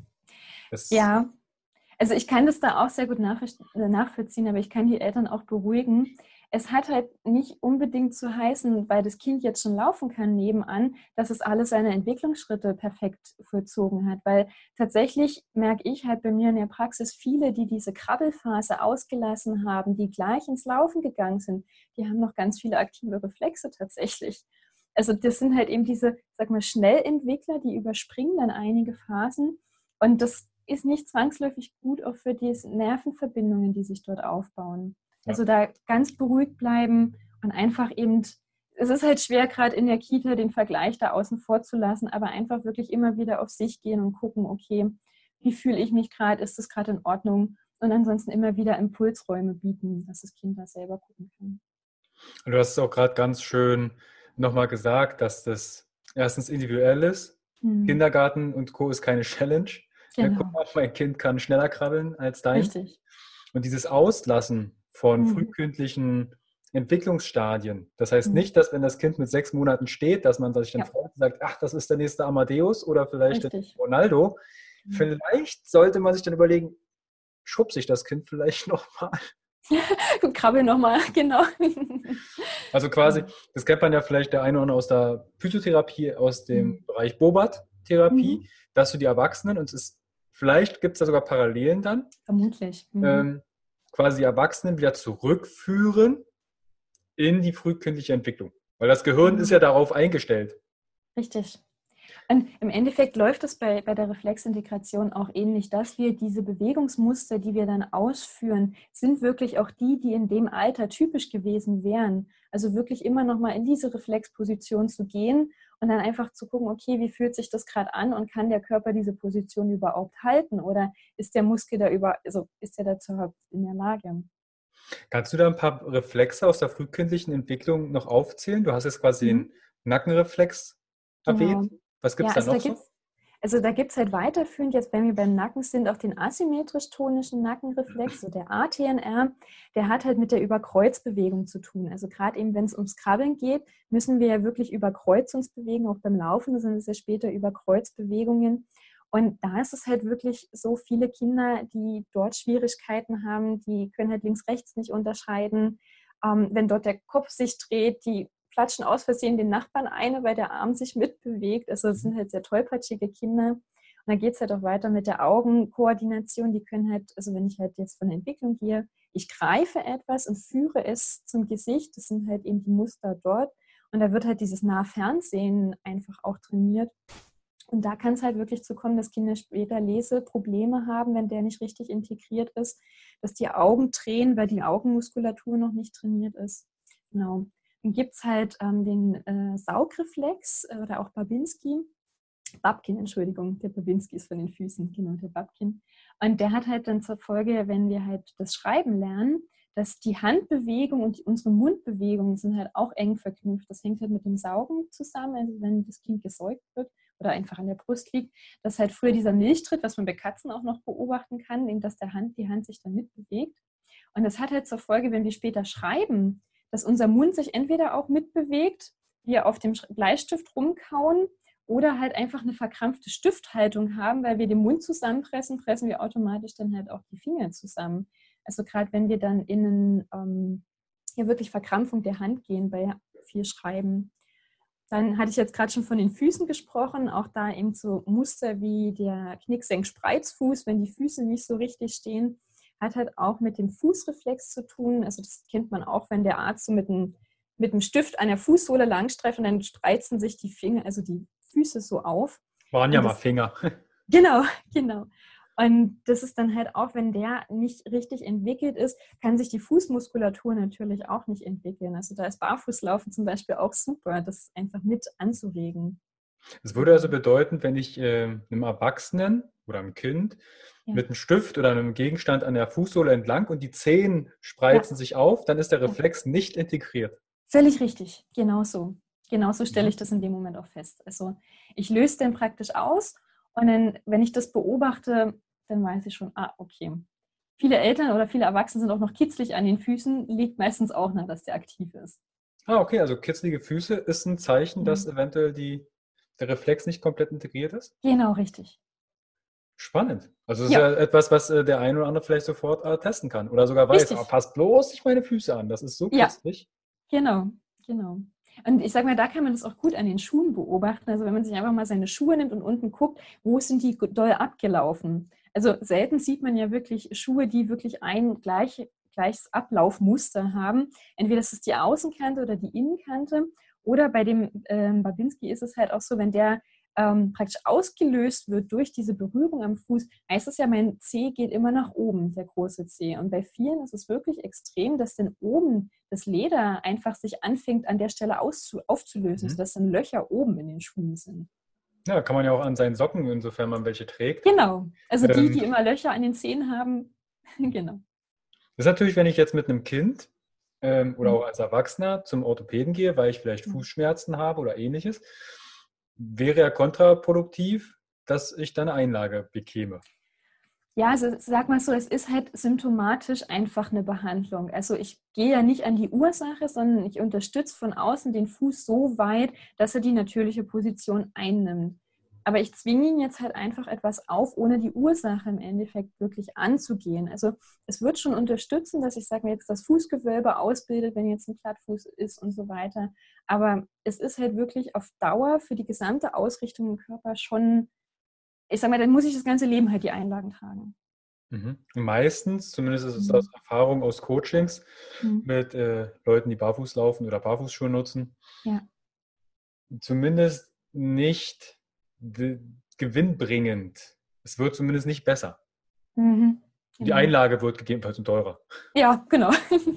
[SPEAKER 1] Das,
[SPEAKER 2] Ja, also ich kann das da auch sehr gut nachvollziehen, aber ich kann die Eltern auch beruhigen. Es hat halt nicht unbedingt zu heißen, weil das Kind jetzt schon laufen kann nebenan, dass es alle seine Entwicklungsschritte perfekt vollzogen hat. Weil tatsächlich merke ich halt bei mir in der Praxis viele, die diese Krabbelphase ausgelassen haben, die gleich ins Laufen gegangen sind, die haben noch ganz viele aktive Reflexe tatsächlich. Also das sind halt eben diese, sag mal, Schnellentwickler, die überspringen dann einige Phasen. Und das ist nicht zwangsläufig gut auch für die Nervenverbindungen, die sich dort aufbauen.
[SPEAKER 1] ja.
[SPEAKER 2] Also da ganz beruhigt bleiben und einfach eben, es ist halt schwer, gerade in der Kita den Vergleich da außen vor zu lassen, aber einfach wirklich immer wieder auf sich gehen und gucken, okay, wie fühle ich mich gerade, ist das gerade in Ordnung? Und ansonsten immer wieder Impulsräume bieten, dass das Kind da selber gucken kann.
[SPEAKER 1] Und du hast es auch gerade ganz schön nochmal gesagt, dass das erstens individuell ist.
[SPEAKER 2] Hm.
[SPEAKER 1] Kindergarten und Co. ist keine Challenge. Ne, guck
[SPEAKER 2] Genau,
[SPEAKER 1] mal, mein Kind kann schneller krabbeln als dein.
[SPEAKER 2] richtig.
[SPEAKER 1] Und dieses Auslassen von
[SPEAKER 2] Hm.
[SPEAKER 1] frühkindlichen Entwicklungsstadien. Das heißt
[SPEAKER 2] Hm.
[SPEAKER 1] nicht, dass wenn das Kind mit sechs Monaten steht, dass man sich dann
[SPEAKER 2] Ja,
[SPEAKER 1] freut und sagt, ach, das ist der nächste Amadeus oder vielleicht der
[SPEAKER 2] richtig.
[SPEAKER 1] Ronaldo.
[SPEAKER 2] Hm.
[SPEAKER 1] Vielleicht sollte man sich dann überlegen, schubse ich das Kind vielleicht nochmal.
[SPEAKER 2] Krabbel nochmal, genau.
[SPEAKER 1] Also quasi, das kennt man ja vielleicht der eine oder andere aus der Physiotherapie, aus dem
[SPEAKER 2] Mhm.
[SPEAKER 1] Bereich Bobat-Therapie,
[SPEAKER 2] Mhm.
[SPEAKER 1] dass du die Erwachsenen, und es ist, vielleicht gibt es da sogar Parallelen dann,
[SPEAKER 2] Vermutlich. Mhm.
[SPEAKER 1] ähm, quasi die Erwachsenen wieder zurückführen in die frühkindliche Entwicklung. Weil das Gehirn ist ja darauf eingestellt.
[SPEAKER 2] Richtig. Und im Endeffekt läuft es bei, bei der Reflexintegration auch ähnlich, dass wir diese Bewegungsmuster, die wir dann ausführen, sind wirklich auch die, die in dem Alter typisch gewesen wären. Also wirklich immer noch mal in diese Reflexposition zu gehen und dann einfach zu gucken, okay, wie fühlt sich das gerade an und kann der Körper diese Position überhaupt halten oder ist der Muskel da über, also ist der dazu überhaupt in der Lage?
[SPEAKER 1] Kannst du da ein paar Reflexe aus der frühkindlichen Entwicklung noch aufzählen? Du hast jetzt quasi
[SPEAKER 2] Mhm.
[SPEAKER 1] den Nackenreflex
[SPEAKER 2] Genau.
[SPEAKER 1] erwähnt. Was gibt
[SPEAKER 2] Ja,
[SPEAKER 1] es da
[SPEAKER 2] also da
[SPEAKER 1] noch
[SPEAKER 2] gibt
[SPEAKER 1] so?
[SPEAKER 2] es also da gibt's halt weiterführend, jetzt wenn wir beim Nacken sind, auch den asymmetrisch-tonischen Nackenreflex, so der A T N R, der hat halt mit der Überkreuzbewegung zu tun. Also gerade eben, wenn es ums Krabbeln geht, müssen wir ja wirklich über Kreuz uns bewegen, auch beim Laufen, das sind es ja später Überkreuzbewegungen. Und da ist es halt wirklich so, viele Kinder, die dort Schwierigkeiten haben, die können halt links-rechts nicht unterscheiden. Ähm, wenn dort der Kopf sich dreht, die platschen aus Versehen den Nachbarn eine, weil der Arm sich mitbewegt. Also es sind halt sehr tollpatschige Kinder. Und dann geht es halt auch weiter mit der Augenkoordination. Die können halt, also wenn ich halt jetzt von der Entwicklung gehe, ich greife etwas und führe es zum Gesicht. Das sind halt eben die Muster dort. Und da wird halt dieses Nahfernsehen einfach auch trainiert. Und da kann es halt wirklich zu kommen, dass Kinder später Leseprobleme haben, wenn der nicht richtig integriert ist, dass die Augen tränen, weil die Augenmuskulatur noch nicht trainiert ist. Genau. Dann gibt es halt ähm, den äh, Saugreflex äh, oder auch Babinski. Babkin, Entschuldigung, der Babinski ist von den Füßen, genau, der Babkin. Und der hat halt dann zur Folge, wenn wir halt das Schreiben lernen, dass die Handbewegung und die, unsere Mundbewegungen sind halt auch eng verknüpft. Das hängt halt mit dem Saugen zusammen, also wenn das Kind gesäugt wird oder einfach an der Brust liegt, dass halt früher dieser Milchtritt, was man bei Katzen auch noch beobachten kann, eben dass der Hand, die Hand sich dann mitbewegt. Und das hat halt zur Folge, wenn wir später schreiben, dass unser Mund sich entweder auch mitbewegt, wir auf dem Bleistift rumkauen oder halt einfach eine verkrampfte Stifthaltung haben, weil wir den Mund zusammenpressen, pressen wir automatisch dann halt auch die Finger zusammen. Also gerade wenn wir dann in einen, ähm, ja wirklich Verkrampfung der Hand gehen bei viel Schreiben. Dann hatte ich jetzt gerade schon von den Füßen gesprochen, auch da eben so Muster wie der Knicksenk-Spreizfuß, wenn die Füße nicht so richtig stehen, hat halt auch mit dem Fußreflex zu tun. Also das kennt man auch, wenn der Arzt so mit einem, mit einem Stift an der Fußsohle langstreift und dann spreizen sich die Finger, also die Füße so auf.
[SPEAKER 1] Waren ja
[SPEAKER 2] Und
[SPEAKER 1] mal
[SPEAKER 2] das,
[SPEAKER 1] Finger.
[SPEAKER 2] Genau, genau. Und das ist dann halt auch, wenn der nicht richtig entwickelt ist, kann sich die Fußmuskulatur natürlich auch nicht entwickeln. Also da ist Barfußlaufen zum Beispiel auch super, das einfach mit anzuregen.
[SPEAKER 1] Das würde also bedeuten, wenn ich äh, einem Erwachsenen oder einem Kind
[SPEAKER 2] Ja.
[SPEAKER 1] mit einem Stift oder einem Gegenstand an der Fußsohle entlang und die Zehen
[SPEAKER 2] Ja.
[SPEAKER 1] spreizen sich auf, dann ist der
[SPEAKER 2] Ja.
[SPEAKER 1] Reflex nicht integriert.
[SPEAKER 2] Völlig richtig, genau so. Genau so stelle
[SPEAKER 1] Mhm.
[SPEAKER 2] ich das in dem Moment auch fest. Also ich löse den praktisch aus und dann, wenn ich das beobachte, dann weiß ich schon, ah, okay. Viele Eltern oder viele Erwachsene sind auch noch kitzlig an den Füßen, liegt meistens auch nahe, dass der aktiv ist.
[SPEAKER 1] Ah, okay, also kitzlige Füße ist ein Zeichen,
[SPEAKER 2] Ja.
[SPEAKER 1] dass eventuell die, der Reflex nicht komplett integriert ist?
[SPEAKER 2] Genau, richtig.
[SPEAKER 1] Spannend. Also es ist
[SPEAKER 2] Ja,
[SPEAKER 1] ja etwas, was äh, der ein oder andere vielleicht sofort äh, testen kann oder sogar weiß, ah,
[SPEAKER 2] richtig.
[SPEAKER 1] passt bloß nicht meine Füße an, das ist so
[SPEAKER 2] Ja,
[SPEAKER 1] kitzlig.
[SPEAKER 2] genau, genau. Und ich sage mal, da kann man das auch gut an den Schuhen beobachten. Also wenn man sich einfach mal seine Schuhe nimmt und unten guckt, wo sind die doll abgelaufen? Also selten sieht man ja wirklich Schuhe, die wirklich ein gleich, gleiches Ablaufmuster haben. Entweder ist es die Außenkante oder die Innenkante. Oder bei dem ähm, Babinski ist es halt auch so, wenn der ähm, praktisch ausgelöst wird durch diese Berührung am Fuß, heißt es ja, mein Zeh geht immer nach oben, der große Zeh. Und bei vielen ist es wirklich extrem, dass dann oben das Leder einfach sich anfängt, an der Stelle auszu- aufzulösen,
[SPEAKER 1] Mhm.
[SPEAKER 2] sodass dann Löcher oben in den Schuhen sind.
[SPEAKER 1] Ja, kann man ja auch an seinen Socken, insofern man welche trägt.
[SPEAKER 2] Genau. Also die,
[SPEAKER 1] Ähm,
[SPEAKER 2] die immer Löcher an den Zehen haben, genau.
[SPEAKER 1] Das ist natürlich, wenn ich jetzt mit einem Kind ähm, oder
[SPEAKER 2] Mhm.
[SPEAKER 1] auch als Erwachsener zum Orthopäden gehe, weil ich vielleicht Fußschmerzen habe oder ähnliches, wäre ja kontraproduktiv, dass ich dann eine Einlage bekäme.
[SPEAKER 2] Ja, also sag mal so, es ist halt symptomatisch einfach eine Behandlung. Also ich gehe ja nicht an die Ursache, sondern ich unterstütze von außen den Fuß so weit, dass er die natürliche Position einnimmt. Aber ich zwinge ihn jetzt halt einfach etwas auf, ohne die Ursache im Endeffekt wirklich anzugehen. Also es wird schon unterstützen, dass ich sage mir jetzt das Fußgewölbe ausbildet, wenn jetzt ein Plattfuß ist und so weiter. Aber es ist halt wirklich auf Dauer für die gesamte Ausrichtung im Körper schon, ich sag mal, dann muss ich das ganze Leben halt die Einlagen tragen.
[SPEAKER 1] Mhm. Meistens, zumindest ist es aus
[SPEAKER 2] Mhm.
[SPEAKER 1] Erfahrung aus Coachings
[SPEAKER 2] Mhm.
[SPEAKER 1] mit äh, Leuten, die barfuß laufen oder Barfußschuhe nutzen,
[SPEAKER 2] Ja.
[SPEAKER 1] zumindest nicht de- gewinnbringend. Es wird zumindest nicht besser.
[SPEAKER 2] Mhm.
[SPEAKER 1] Die
[SPEAKER 2] Genau.
[SPEAKER 1] Einlage wird gegebenenfalls teurer.
[SPEAKER 2] Ja, genau.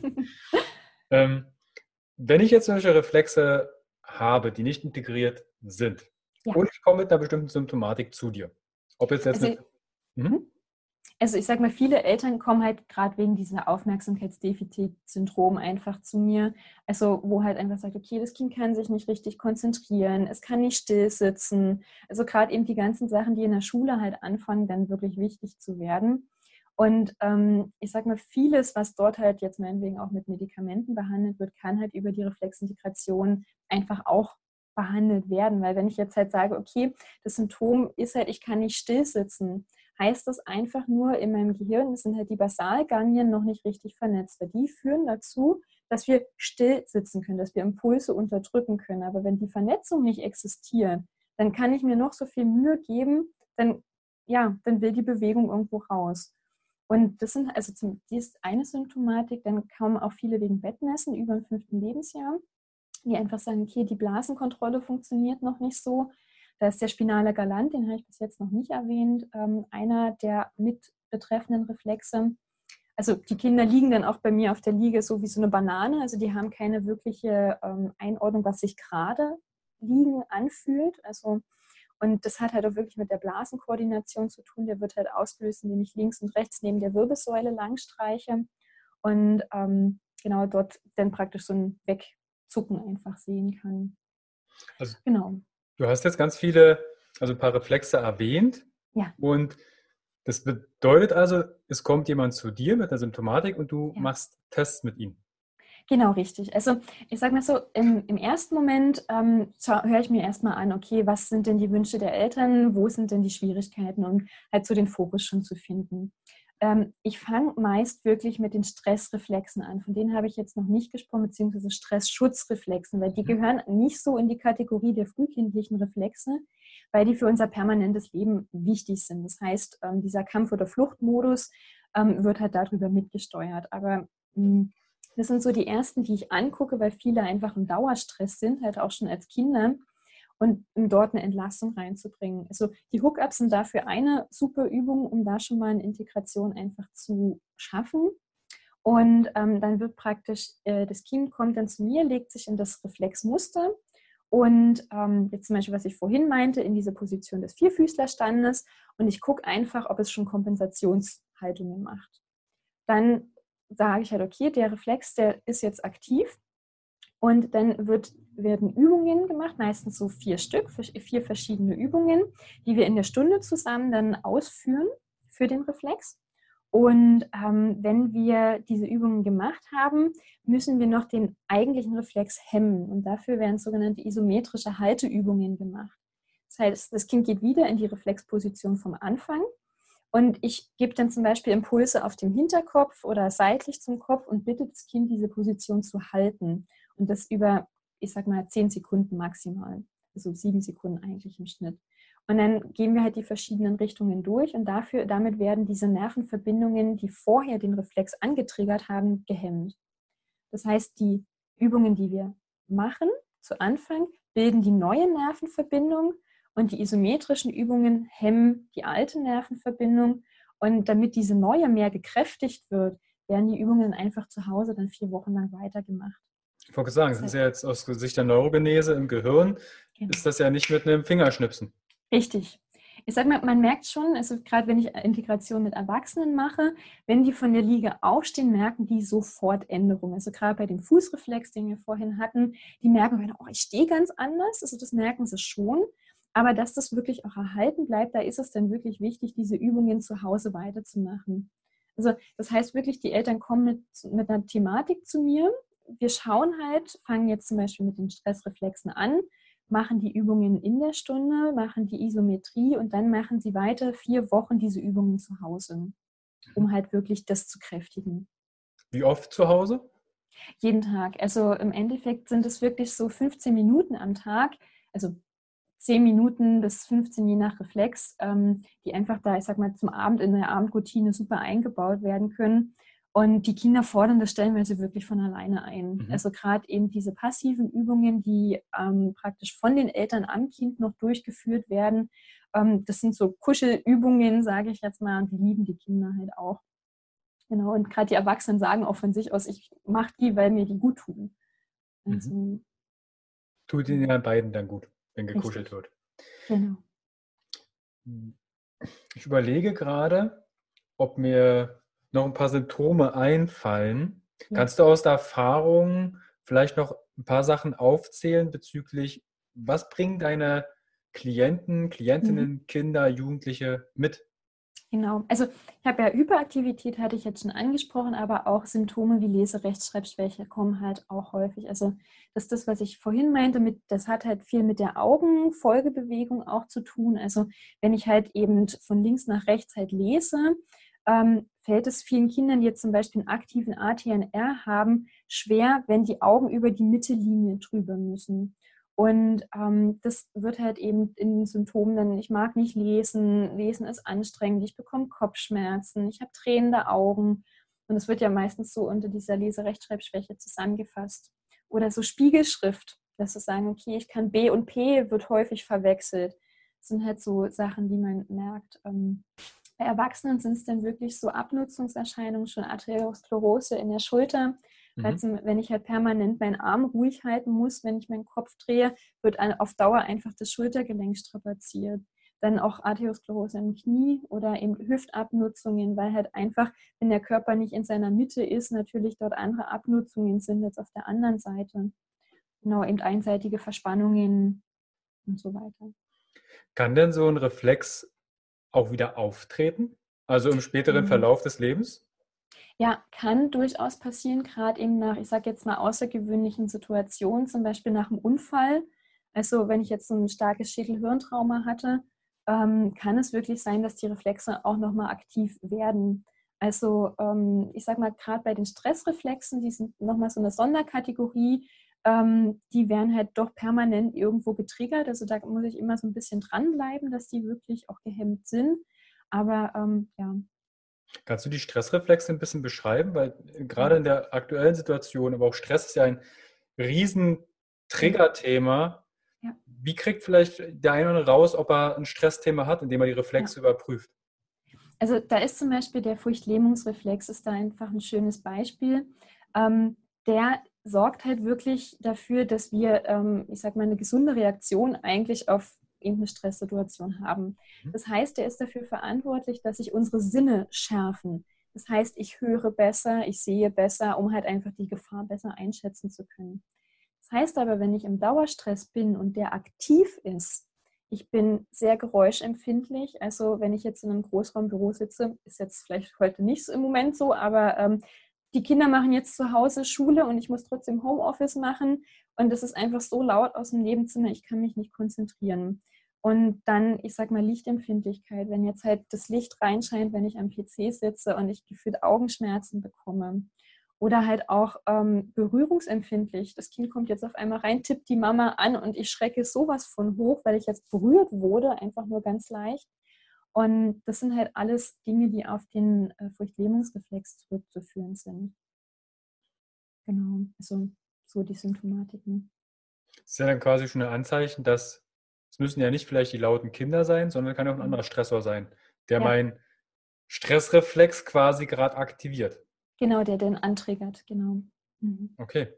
[SPEAKER 1] Ähm, Wenn ich jetzt solche Reflexe habe, die nicht integriert sind,
[SPEAKER 2] Ja.
[SPEAKER 1] und ich komme mit einer bestimmten Symptomatik zu dir, ob jetzt, jetzt
[SPEAKER 2] Also,
[SPEAKER 1] mit, mhm.
[SPEAKER 2] mhm. also ich sage mal, viele Eltern kommen halt gerade wegen dieser Aufmerksamkeitsdefizit-Syndrom einfach zu mir. Also wo halt einfach sagt, okay, das Kind kann sich nicht richtig konzentrieren, es kann nicht still sitzen. Also gerade eben die ganzen Sachen, die in der Schule halt anfangen, dann wirklich wichtig zu werden. Und ähm, ich sage mal, vieles, was dort halt jetzt meinetwegen auch mit Medikamenten behandelt wird, kann halt über die Reflexintegration einfach auch behandelt werden. Weil wenn ich jetzt halt sage, okay, das Symptom ist halt, ich kann nicht still sitzen, heißt das einfach nur in meinem Gehirn, das sind halt die Basalganglien noch nicht richtig vernetzt. Weil die führen dazu, dass wir still sitzen können, dass wir Impulse unterdrücken können. Aber wenn die Vernetzung nicht existiert, dann kann ich mir noch so viel Mühe geben, dann, ja, dann will die Bewegung irgendwo raus. Und das sind also zum, die ist eine Symptomatik, dann kommen auch viele wegen Bettnässen über dem fünften Lebensjahr, die einfach sagen, okay, die Blasenkontrolle funktioniert noch nicht so. Da ist der spinale Galant, den habe ich bis jetzt noch nicht erwähnt, ähm, einer der mit betreffenden Reflexe. Also die Kinder liegen dann auch bei mir auf der Liege so wie so eine Banane, also die haben keine wirkliche ähm, Einordnung, was sich gerade liegen anfühlt. Also und das hat halt auch wirklich mit der Blasenkoordination zu tun. Der wird halt ausgelöst, indem ich links und rechts neben der Wirbelsäule langstreiche und ähm, genau dort dann praktisch so ein Wegzucken einfach sehen kann.
[SPEAKER 1] Also
[SPEAKER 2] Genau.
[SPEAKER 1] du hast jetzt ganz viele, also ein paar Reflexe erwähnt
[SPEAKER 2] Ja,
[SPEAKER 1] und das bedeutet also, es kommt jemand zu dir mit einer Symptomatik und du
[SPEAKER 2] ja.
[SPEAKER 1] machst Tests mit ihm.
[SPEAKER 2] Genau, richtig. Also ich sage mal so, im, im ersten Moment ähm, höre ich mir erstmal an, okay, was sind denn die Wünsche der Eltern, wo sind denn die Schwierigkeiten, um halt so den Fokus schon zu finden. Ähm, ich fange meist wirklich mit den Stressreflexen an, von denen habe ich jetzt noch nicht gesprochen, beziehungsweise Stressschutzreflexen, weil die
[SPEAKER 1] Mhm.
[SPEAKER 2] gehören nicht so in die Kategorie der frühkindlichen Reflexe, weil die für unser permanentes Leben wichtig sind. Das heißt, ähm, dieser Kampf- oder Fluchtmodus ähm, wird halt darüber mitgesteuert. Aber mh, das sind so die ersten, die ich angucke, weil viele einfach im Dauerstress sind, halt auch schon als Kinder, und um dort eine Entlastung reinzubringen. Also die Hookups sind dafür eine super Übung, um da schon mal eine Integration einfach zu schaffen. Und ähm, dann wird praktisch, äh, das Kind kommt dann zu mir, legt sich in das Reflexmuster Und ähm, jetzt zum Beispiel, was ich vorhin meinte, in dieser Position des Vierfüßlerstandes und ich gucke einfach, ob es schon Kompensationshaltungen macht. Dann sage ich halt, okay, der Reflex, der ist jetzt aktiv und dann wird, werden Übungen gemacht, meistens so vier Stück, vier verschiedene Übungen, die wir in der Stunde zusammen dann ausführen für den Reflex. Und ähm, wenn wir diese Übungen gemacht haben, müssen wir noch den eigentlichen Reflex hemmen. Und dafür werden sogenannte isometrische Halteübungen gemacht. Das heißt, das Kind geht wieder in die Reflexposition vom Anfang. Und ich gebe dann zum Beispiel Impulse auf dem Hinterkopf oder seitlich zum Kopf und bitte das Kind, diese Position zu halten. Und das über, ich sag mal, zehn Sekunden maximal. Also sieben Sekunden eigentlich im Schnitt. Und dann gehen wir halt die verschiedenen Richtungen durch und dafür, damit werden diese Nervenverbindungen, die vorher den Reflex angetriggert haben, gehemmt. Das heißt, die Übungen, die wir machen zu Anfang, bilden die neue Nervenverbindung und die isometrischen Übungen hemmen die alte Nervenverbindung. Und damit diese neue mehr gekräftigt wird, werden die Übungen einfach zu Hause dann vier Wochen lang weitergemacht.
[SPEAKER 1] Ich wollte sagen, es ist ja jetzt aus Sicht der Neurogenese im Gehirn, genau. Ist das ja nicht mit einem Fingerschnipsen.
[SPEAKER 2] Richtig. Ich sage mal, man merkt schon, also gerade wenn ich Integration mit Erwachsenen mache, wenn die von der Liege aufstehen, merken die sofort Änderungen. Also gerade bei dem Fußreflex, den wir vorhin hatten, die merken, oh, ich stehe ganz anders. Also das merken sie schon. Aber dass das wirklich auch erhalten bleibt, da ist es dann wirklich wichtig, diese Übungen zu Hause weiterzumachen. Also das heißt wirklich, die Eltern kommen mit, mit einer Thematik zu mir. Wir schauen halt, fangen jetzt zum Beispiel mit den Stressreflexen an, machen die Übungen in der Stunde, machen die Isometrie und dann machen sie weiter vier Wochen diese Übungen zu Hause, um halt wirklich das zu kräftigen.
[SPEAKER 1] Wie oft zu Hause?
[SPEAKER 2] Jeden Tag. Also im Endeffekt sind es wirklich so fünfzehn Minuten am Tag, also zehn Minuten bis fünfzehn je nach Reflex, ähm, die einfach da, ich sag mal, zum Abend in der Abendroutine super eingebaut werden können. Und die Kinder fordern das stellenweise wirklich von alleine ein. Mhm. Also gerade eben diese passiven Übungen, die ähm, praktisch von den Eltern am Kind noch durchgeführt werden, ähm, das sind so Kuschelübungen, sage ich jetzt mal, und die lieben die Kinder halt auch. Genau, und gerade die Erwachsenen sagen auch von sich aus, ich mache die, weil mir die gut tun. Also,
[SPEAKER 1] mhm. Tut ihnen ja beiden dann gut, wenn gekuschelt wird.
[SPEAKER 2] Genau.
[SPEAKER 1] Ich überlege gerade, ob mir noch ein paar Symptome einfallen. Ja. Kannst du aus der Erfahrung vielleicht noch ein paar Sachen aufzählen bezüglich, was bringen deine Klienten, Klientinnen, mhm. Kinder, Jugendliche mit?
[SPEAKER 2] Genau, also ich habe ja Hyperaktivität, hatte ich jetzt schon angesprochen, aber auch Symptome wie Lese-Rechtschreibschwäche kommen halt auch häufig. Also das ist das, was ich vorhin meinte, mit, das hat halt viel mit der Augenfolgebewegung auch zu tun. Also wenn ich halt eben von links nach rechts halt lese, ähm, fällt es vielen Kindern, die jetzt zum Beispiel einen aktiven A T N R haben, schwer, wenn die Augen über die Mittellinie drüber müssen. Und ähm, das wird halt eben in den Symptomen dann, ich mag nicht lesen, lesen ist anstrengend, ich bekomme Kopfschmerzen, ich habe tränende Augen. Und es wird ja meistens so unter dieser Lese-Rechtschreibschwäche zusammengefasst. Oder so Spiegelschrift, dass sie sagen, okay, ich kann B und P, wird häufig verwechselt. Das sind halt so Sachen, die man merkt. Ähm, bei Erwachsenen sind es dann wirklich so Abnutzungserscheinungen, schon Arteriosklerose in der Schulter. Mhm. Also, wenn ich halt permanent meinen Arm ruhig halten muss, wenn ich meinen Kopf drehe, wird auf Dauer einfach das Schultergelenk strapaziert. Dann auch Arteriosklerose im Knie oder eben Hüftabnutzungen, weil halt einfach, wenn der Körper nicht in seiner Mitte ist, natürlich dort andere Abnutzungen sind als auf der anderen Seite. Genau, eben einseitige Verspannungen und so weiter.
[SPEAKER 1] Kann denn so ein Reflex auch wieder auftreten? Also im späteren mhm. Verlauf des Lebens?
[SPEAKER 2] Ja, kann durchaus passieren, gerade eben nach, ich sage jetzt mal, außergewöhnlichen Situationen, zum Beispiel nach einem Unfall. Also wenn ich jetzt ein starkes Schädel-Hirntrauma hatte, ähm, kann es wirklich sein, dass die Reflexe auch nochmal aktiv werden. Also ähm, ich sage mal, gerade bei den Stressreflexen, die sind nochmal so eine Sonderkategorie, ähm, die werden halt doch permanent irgendwo getriggert. Also da muss ich immer so ein bisschen dranbleiben, dass die wirklich auch gehemmt sind. Aber ähm, ja.
[SPEAKER 1] Kannst du die Stressreflexe ein bisschen beschreiben? Weil gerade in der aktuellen Situation, aber auch Stress ist ja ein riesen Triggerthema. Ja. Wie kriegt vielleicht der eine oder andere raus, ob er ein Stressthema hat, indem er die Reflexe ja. überprüft?
[SPEAKER 2] Also da ist zum Beispiel der Furchtlähmungsreflex ist da einfach ein schönes Beispiel. Ähm, der sorgt halt wirklich dafür, dass wir, ähm, ich sag mal, eine gesunde Reaktion eigentlich auf irgendeine Stresssituation haben. Das heißt, er ist dafür verantwortlich, dass sich unsere Sinne schärfen. Das heißt, ich höre besser, ich sehe besser, um halt einfach die Gefahr besser einschätzen zu können. Das heißt aber, wenn ich im Dauerstress bin und der aktiv ist, ich bin sehr geräuschempfindlich. Also wenn ich jetzt in einem Großraumbüro sitze, ist jetzt vielleicht heute nicht so im Moment so, aber ähm, die Kinder machen jetzt zu Hause Schule und ich muss trotzdem Homeoffice machen. Und das ist einfach so laut aus dem Nebenzimmer, ich kann mich nicht konzentrieren. Und dann, ich sag mal, Lichtempfindlichkeit, wenn jetzt halt das Licht reinscheint, wenn ich am P C sitze und ich gefühlt Augenschmerzen bekomme. Oder halt auch ähm, berührungsempfindlich. Das Kind kommt jetzt auf einmal rein, tippt die Mama an und ich schrecke sowas von hoch, weil ich jetzt berührt wurde, einfach nur ganz leicht. Und das sind halt alles Dinge, die auf den äh, Furchtlähmungsreflex zurückzuführen sind. Genau, also so die Symptomatiken.
[SPEAKER 1] Das ist ja dann quasi schon ein Anzeichen, dass es müssen ja nicht vielleicht die lauten Kinder sein, sondern kann auch ein anderer Stressor sein, der
[SPEAKER 2] Ja.
[SPEAKER 1] meinen Stressreflex quasi gerade aktiviert.
[SPEAKER 2] Genau, der den antriggert, genau. Mhm.
[SPEAKER 1] Okay.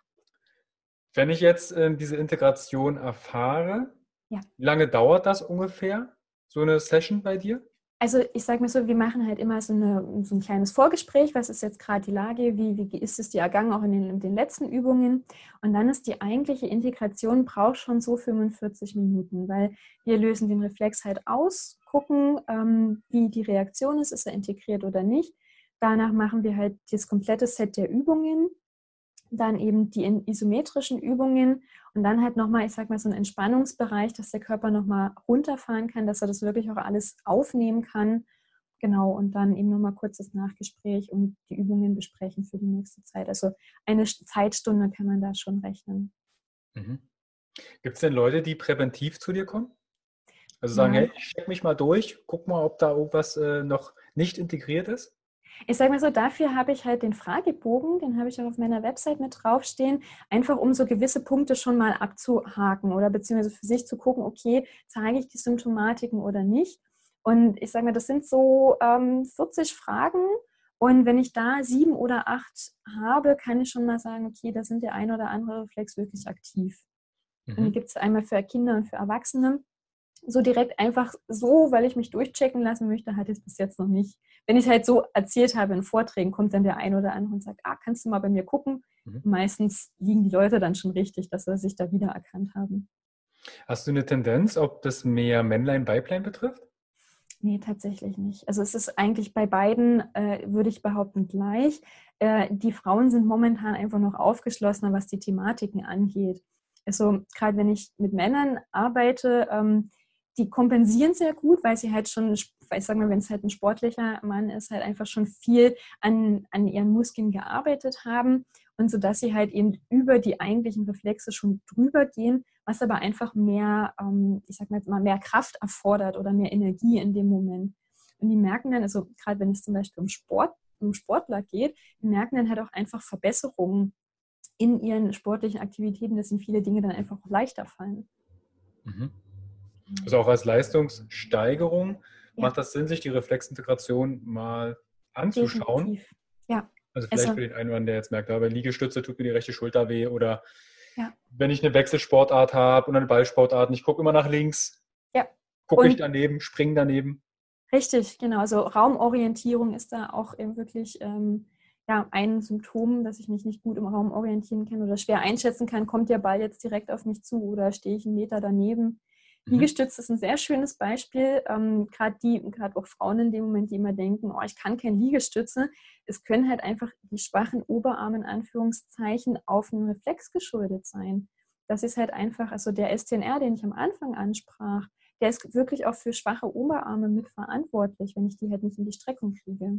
[SPEAKER 1] Wenn ich jetzt äh, diese Integration erfahre,
[SPEAKER 2] Ja.
[SPEAKER 1] wie lange dauert das ungefähr, so eine Session bei dir?
[SPEAKER 2] Also ich sage mal so, wir machen halt immer so, eine, so ein kleines Vorgespräch, was ist jetzt gerade die Lage, wie, wie ist es dir ergangen, auch in den, in den letzten Übungen. Und dann ist die eigentliche Integration, braucht schon so fünfundvierzig Minuten, weil wir lösen den Reflex halt aus, gucken, ähm, wie die Reaktion ist, ist er integriert oder nicht. Danach machen wir halt das komplette Set der Übungen, dann eben die isometrischen Übungen und dann halt nochmal, ich sag mal, so ein Entspannungsbereich, dass der Körper nochmal runterfahren kann, dass er das wirklich auch alles aufnehmen kann. Genau, und dann eben nochmal kurzes Nachgespräch und die Übungen besprechen für die nächste Zeit. Also eine Zeitstunde kann man da schon rechnen.
[SPEAKER 1] Mhm. Gibt es denn Leute, die präventiv zu dir kommen? Also sagen,
[SPEAKER 2] Ja.
[SPEAKER 1] hey, ich check mich mal durch, guck mal, ob da irgendwas äh, noch nicht integriert ist?
[SPEAKER 2] Ich sage mal so, dafür habe ich halt den Fragebogen, den habe ich auch auf meiner Website mit draufstehen, einfach um so gewisse Punkte schon mal abzuhaken oder beziehungsweise für sich zu gucken, okay, zeige ich die Symptomatiken oder nicht. Und ich sage mal, das sind so ähm, vierzig Fragen und wenn ich da sieben oder acht habe, kann ich schon mal sagen, okay, da sind der ein oder andere Reflex wirklich aktiv. Mhm. Und die gibt es einmal für Kinder und für Erwachsene. So direkt einfach so, weil ich mich durchchecken lassen möchte, hat es bis jetzt noch nicht. Wenn ich es halt so erzählt habe in Vorträgen, kommt dann der ein oder andere und sagt, ah, kannst du mal bei mir gucken? Mhm. Meistens liegen die Leute dann schon richtig, dass sie sich da wiedererkannt haben.
[SPEAKER 1] Hast du eine Tendenz, ob das mehr Männlein, Weiblein betrifft?
[SPEAKER 2] Nee, tatsächlich nicht. Also es ist eigentlich bei beiden, äh, würde ich behaupten, gleich. Äh, die Frauen sind momentan einfach noch aufgeschlossener, was die Thematiken angeht. Also gerade wenn ich mit Männern arbeite, ähm, die kompensieren sehr gut, weil sie halt schon, ich sag mal, wenn es halt ein sportlicher Mann ist, halt einfach schon viel an, an ihren Muskeln gearbeitet haben und so dass sie halt eben über die eigentlichen Reflexe schon drüber gehen, was aber einfach mehr, ähm, ich sag mal jetzt mal, mehr Kraft erfordert oder mehr Energie in dem Moment. Und die merken dann, also gerade wenn es zum Beispiel um Sport, um Sportler geht, die merken dann halt auch einfach Verbesserungen in ihren sportlichen Aktivitäten, dass ihnen viele Dinge dann einfach auch leichter fallen.
[SPEAKER 1] Mhm. Also auch als Leistungssteigerung
[SPEAKER 2] Ja.
[SPEAKER 1] macht das Sinn, sich die Reflexintegration mal anzuschauen.
[SPEAKER 2] Definitiv. Ja.
[SPEAKER 1] Also vielleicht
[SPEAKER 2] also,
[SPEAKER 1] für den einen oder anderen, der jetzt merkt, bei Liegestütze tut mir die rechte Schulter weh oder
[SPEAKER 2] ja.
[SPEAKER 1] wenn ich eine Wechselsportart habe oder eine Ballsportart und ich gucke immer nach links,
[SPEAKER 2] ja.
[SPEAKER 1] gucke ich daneben, springe daneben.
[SPEAKER 2] Richtig, genau. Also Raumorientierung ist da auch eben wirklich ähm, ja, ein Symptom, dass ich mich nicht gut im Raum orientieren kann oder schwer einschätzen kann, kommt der Ball jetzt direkt auf mich zu oder stehe ich einen Meter daneben. Mhm. Liegestütze ist ein sehr schönes Beispiel. Ähm, gerade die, gerade auch Frauen in dem Moment, die immer denken, oh, ich kann kein Liegestütze. Es können halt einfach die schwachen Oberarme in Anführungszeichen auf einen Reflex geschuldet sein. Das ist halt einfach, also der S T N R, den ich am Anfang ansprach, der ist wirklich auch für schwache Oberarme mit verantwortlich, wenn ich die halt nicht in die Streckung kriege.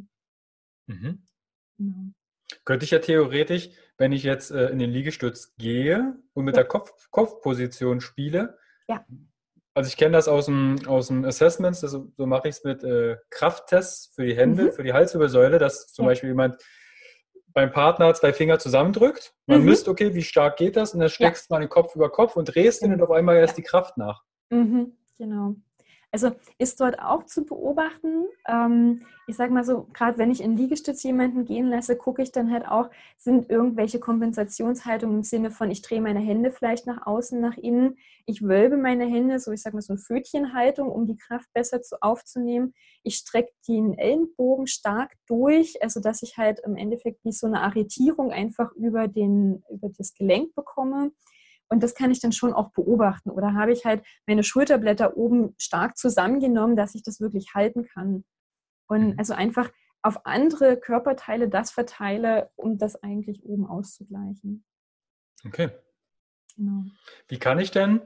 [SPEAKER 1] Mhm.
[SPEAKER 2] Genau.
[SPEAKER 1] Könnte ich ja theoretisch, wenn ich jetzt äh, in den Liegestütz gehe und mit
[SPEAKER 2] ja.
[SPEAKER 1] der Kopf, Kopfposition spiele,
[SPEAKER 2] ja.
[SPEAKER 1] also ich kenne das aus dem, aus dem Assessments, das, so mache ich es mit äh, Krafttests für die Hände, mhm. für die Halswirbelsäule, dass zum ja. Beispiel jemand beim Partner zwei Finger zusammendrückt, man mhm. misst, okay, wie stark geht das und dann steckst ja. du mal den Kopf über Kopf und drehst ihn ja. und auf einmal erst ja. die Kraft nach.
[SPEAKER 2] Mhm. Genau. Also ist dort auch zu beobachten. Ähm, ich sage mal so, gerade wenn ich in Liegestütz jemanden gehen lasse, gucke ich dann halt auch, sind irgendwelche Kompensationshaltungen im Sinne von, ich drehe meine Hände vielleicht nach außen, nach innen, ich wölbe meine Hände, so ich sage mal so eine Pfötchenhaltung, um die Kraft besser zu, aufzunehmen. Ich strecke den Ellenbogen stark durch, also dass ich halt im Endeffekt wie so eine Arretierung einfach über, den, über das Gelenk bekomme. Und das kann ich dann schon auch beobachten. Oder habe ich halt meine Schulterblätter oben stark zusammengenommen, dass ich das wirklich halten kann. Und also einfach auf andere Körperteile das verteile, um das eigentlich oben auszugleichen.
[SPEAKER 1] Okay.
[SPEAKER 2] Genau.
[SPEAKER 1] Wie kann ich denn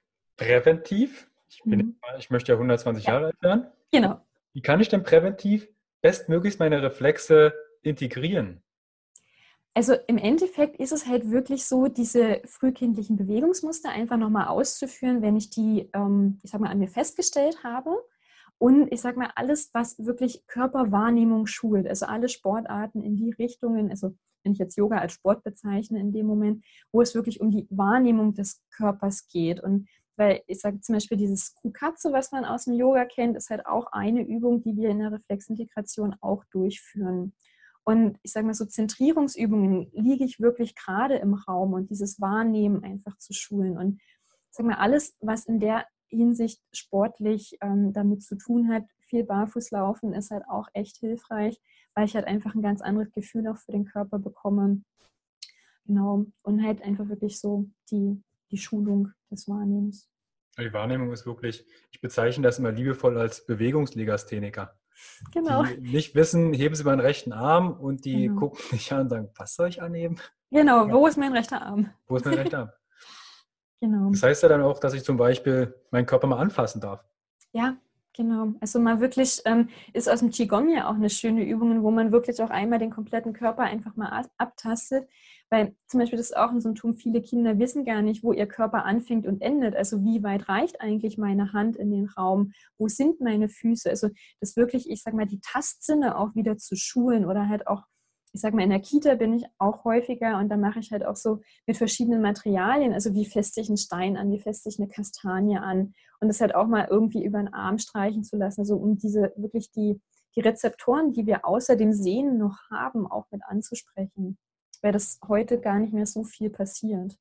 [SPEAKER 1] präventiv, ich, bin,
[SPEAKER 2] Mhm.
[SPEAKER 1] ich möchte ja hundertzwanzig
[SPEAKER 2] Ja.
[SPEAKER 1] Jahre alt werden,
[SPEAKER 2] Genau.
[SPEAKER 1] wie kann ich denn präventiv bestmöglichst meine Reflexe integrieren?
[SPEAKER 2] Also im Endeffekt ist es halt wirklich so, diese frühkindlichen Bewegungsmuster einfach nochmal auszuführen, wenn ich die, ähm, ich sag mal, an mir festgestellt habe. Und ich sag mal, alles, was wirklich Körperwahrnehmung schult, also alle Sportarten in die Richtungen, also wenn ich jetzt Yoga als Sport bezeichne in dem Moment, wo es wirklich um die Wahrnehmung des Körpers geht. Und weil ich sage zum Beispiel dieses Kukatsu, was man aus dem Yoga kennt, ist halt auch eine Übung, die wir in der Reflexintegration auch durchführen. Und ich sage mal so, Zentrierungsübungen liege ich wirklich gerade im Raum und dieses Wahrnehmen einfach zu schulen. Und ich sage mal, alles, was in der Hinsicht sportlich ähm, damit zu tun hat, viel Barfußlaufen ist halt auch echt hilfreich, weil ich halt einfach ein ganz anderes Gefühl auch für den Körper bekomme. Genau. Und halt einfach wirklich so die, die Schulung des Wahrnehmens.
[SPEAKER 1] Die Wahrnehmung ist wirklich, ich bezeichne das immer liebevoll als Bewegungslegastheniker.
[SPEAKER 2] Genau.
[SPEAKER 1] Die nicht wissen, heben sie meinen rechten Arm und die
[SPEAKER 2] Genau.
[SPEAKER 1] gucken mich an und sagen, was soll ich anheben?
[SPEAKER 2] Genau,
[SPEAKER 1] Ja.
[SPEAKER 2] wo ist mein rechter Arm?
[SPEAKER 1] Wo ist mein rechter Arm?
[SPEAKER 2] Genau.
[SPEAKER 1] Das heißt ja dann auch, dass ich zum Beispiel meinen Körper mal anfassen darf.
[SPEAKER 2] Ja, genau. Also mal wirklich, ähm, ist aus dem Qigong ja auch eine schöne Übung, wo man wirklich auch einmal den kompletten Körper einfach mal abtastet. Weil zum Beispiel das ist auch ein Symptom, viele Kinder wissen gar nicht, wo ihr Körper anfängt und endet. Also wie weit reicht eigentlich meine Hand in den Raum? Wo sind meine Füße? Also das wirklich, ich sag mal, die Tastsinne auch wieder zu schulen oder halt auch, ich sag mal, in der Kita bin ich auch häufiger und da mache ich halt auch so mit verschiedenen Materialien, also wie feste ich einen Stein an, wie feste ich eine Kastanie an und das halt auch mal irgendwie über den Arm streichen zu lassen, also um diese wirklich die, die Rezeptoren, die wir außer dem Sehen noch haben, auch mit anzusprechen, weil das heute gar nicht mehr so viel passiert.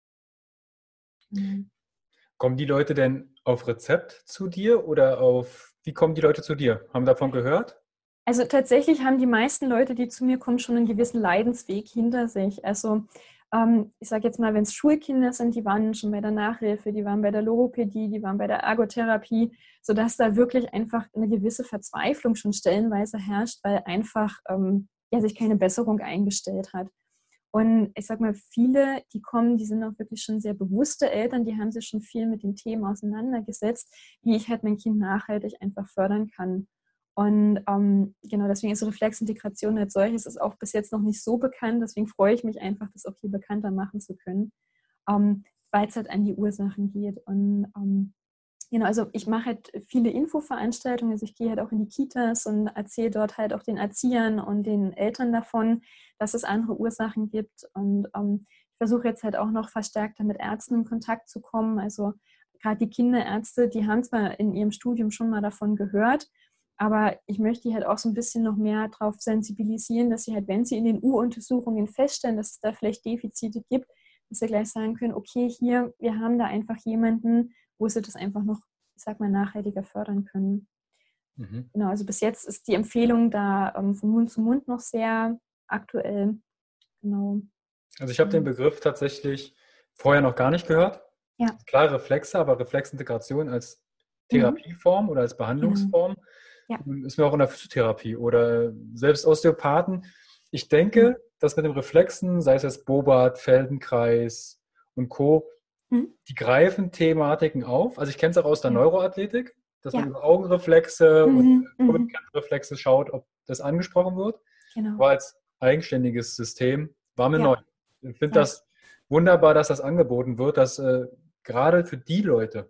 [SPEAKER 1] Mhm. Kommen die Leute denn auf Rezept zu dir oder auf, wie kommen die Leute zu dir? Haben davon gehört?
[SPEAKER 2] Also tatsächlich haben die meisten Leute, die zu mir kommen, schon einen gewissen Leidensweg hinter sich. Also ähm, ich sage jetzt mal, wenn es Schulkinder sind, die waren schon bei der Nachhilfe, die waren bei der Logopädie, die waren bei der Ergotherapie, sodass da wirklich einfach eine gewisse Verzweiflung schon stellenweise herrscht, weil einfach ähm, ja, sich keine Besserung eingestellt hat. Und ich sage mal, viele, die kommen, die sind auch wirklich schon sehr bewusste Eltern, die haben sich schon viel mit den Themen auseinandergesetzt, wie ich halt mein Kind nachhaltig einfach fördern kann. Und ähm, genau, deswegen ist Reflexintegration als solches ist auch bis jetzt noch nicht so bekannt. Deswegen freue ich mich einfach, das auch hier bekannter machen zu können, ähm, weil es halt an die Ursachen geht. Und ähm, genau, also ich mache halt viele Infoveranstaltungen. Also ich gehe halt auch in die Kitas und erzähle dort halt auch den Erziehern und den Eltern davon, dass es andere Ursachen gibt. Und ähm, ich versuche jetzt halt auch noch verstärkter mit Ärzten in Kontakt zu kommen. Also gerade die Kinderärzte, die haben zwar in ihrem Studium schon mal davon gehört, aber ich möchte die halt auch so ein bisschen noch mehr darauf sensibilisieren, dass sie halt, wenn sie in den U-Untersuchungen feststellen, dass es da vielleicht Defizite gibt, dass sie gleich sagen können, okay, hier, wir haben da einfach jemanden, wo sie das einfach noch, ich sag mal, nachhaltiger fördern können. Mhm. Genau, also bis jetzt ist die Empfehlung da ähm, von Mund zu Mund noch sehr aktuell. Genau.
[SPEAKER 1] Also ich habe den Begriff tatsächlich vorher noch gar nicht gehört.
[SPEAKER 2] Ja.
[SPEAKER 1] Klar, Reflexe, aber Reflexintegration als Therapieform mhm. oder als Behandlungsform ja. ist mir auch in der Physiotherapie oder selbst Osteopathen. Ich denke, mhm. dass mit den Reflexen, sei es jetzt Bobat, Feldenkreis und Co., mhm. die greifen Thematiken auf. Also ich kenne es auch aus der ja. Neuroathletik, dass ja. man über Augenreflexe mhm. und Kommunikationsreflexe schaut, ob das angesprochen wird. Genau. Aber als eigenständiges System war mir ja. neu. Ich finde das wunderbar, dass das angeboten wird, dass äh, gerade für die Leute,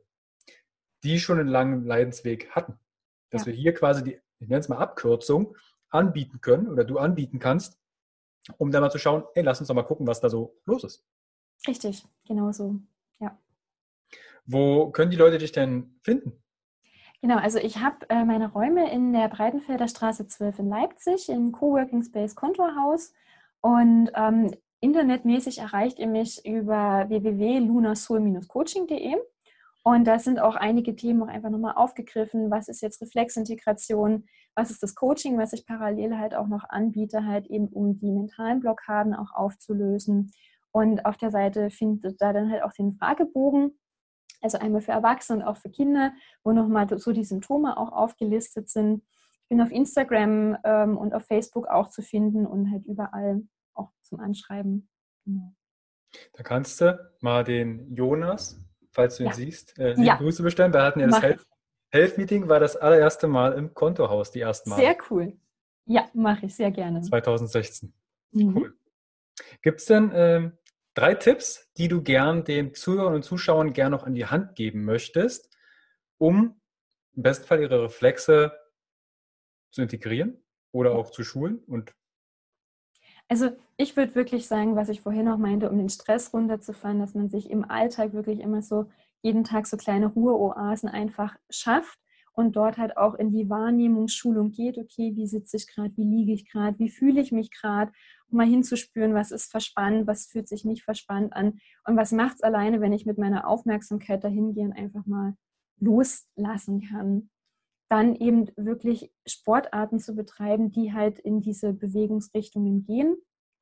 [SPEAKER 1] die schon einen langen Leidensweg hatten, dass ja. wir hier quasi die, ich nenne es mal Abkürzung, anbieten können oder du anbieten kannst, um dann mal zu schauen, hey, lass uns doch mal gucken, was da so los ist.
[SPEAKER 2] Richtig, genau so, ja.
[SPEAKER 1] Wo können die Leute dich denn finden?
[SPEAKER 2] Genau, also ich habe äh, meine Räume in der Breitenfelder Straße zwölf in Leipzig im Coworking Space Kontorhaus und ähm, internetmäßig erreicht ihr mich über w w w punkt lunasoul Bindestrich coaching punkt de und da sind auch einige Themen auch einfach nochmal aufgegriffen. Was ist jetzt Reflexintegration? Was ist das Coaching, was ich parallel halt auch noch anbiete, halt eben um die mentalen Blockaden auch aufzulösen. Und auf der Seite findet da dann halt auch den Fragebogen, also einmal für Erwachsene und auch für Kinder, wo nochmal so die Symptome auch aufgelistet sind. Ich bin auf Instagram ähm, und auf Facebook auch zu finden und halt überall auch zum Anschreiben. Genau.
[SPEAKER 1] Da kannst du mal den Jonas, falls du ihn
[SPEAKER 2] Ja.
[SPEAKER 1] siehst, äh, liebe
[SPEAKER 2] Ja.
[SPEAKER 1] Grüße bestellen. Wir hatten ja das
[SPEAKER 2] Mach ich.
[SPEAKER 1] Health, Health Meeting, war das allererste Mal im Kontohaus, die ersten Mal.
[SPEAKER 2] Sehr cool. Ja, mache ich sehr gerne.
[SPEAKER 1] zwanzig sechzehn.
[SPEAKER 2] Mhm.
[SPEAKER 1] Cool. Gibt es denn ähm, drei Tipps, die du gern den Zuhörern und Zuschauern gern noch an die Hand geben möchtest, um im besten Fall ihre Reflexe zu integrieren oder auch zu schulen? Und
[SPEAKER 2] Also ich würde wirklich sagen, was ich vorhin auch meinte, um den Stress runterzufahren, dass man sich im Alltag wirklich immer so jeden Tag so kleine Ruheoasen einfach schafft und dort halt auch in die Wahrnehmungsschulung geht, okay, wie sitze ich gerade, wie liege ich gerade, wie fühle ich mich gerade, um mal hinzuspüren, was ist verspannt, was fühlt sich nicht verspannt an und was macht es alleine, wenn ich mit meiner Aufmerksamkeit dahin gehe und einfach mal loslassen kann. Dann eben wirklich Sportarten zu betreiben, die halt in diese Bewegungsrichtungen gehen,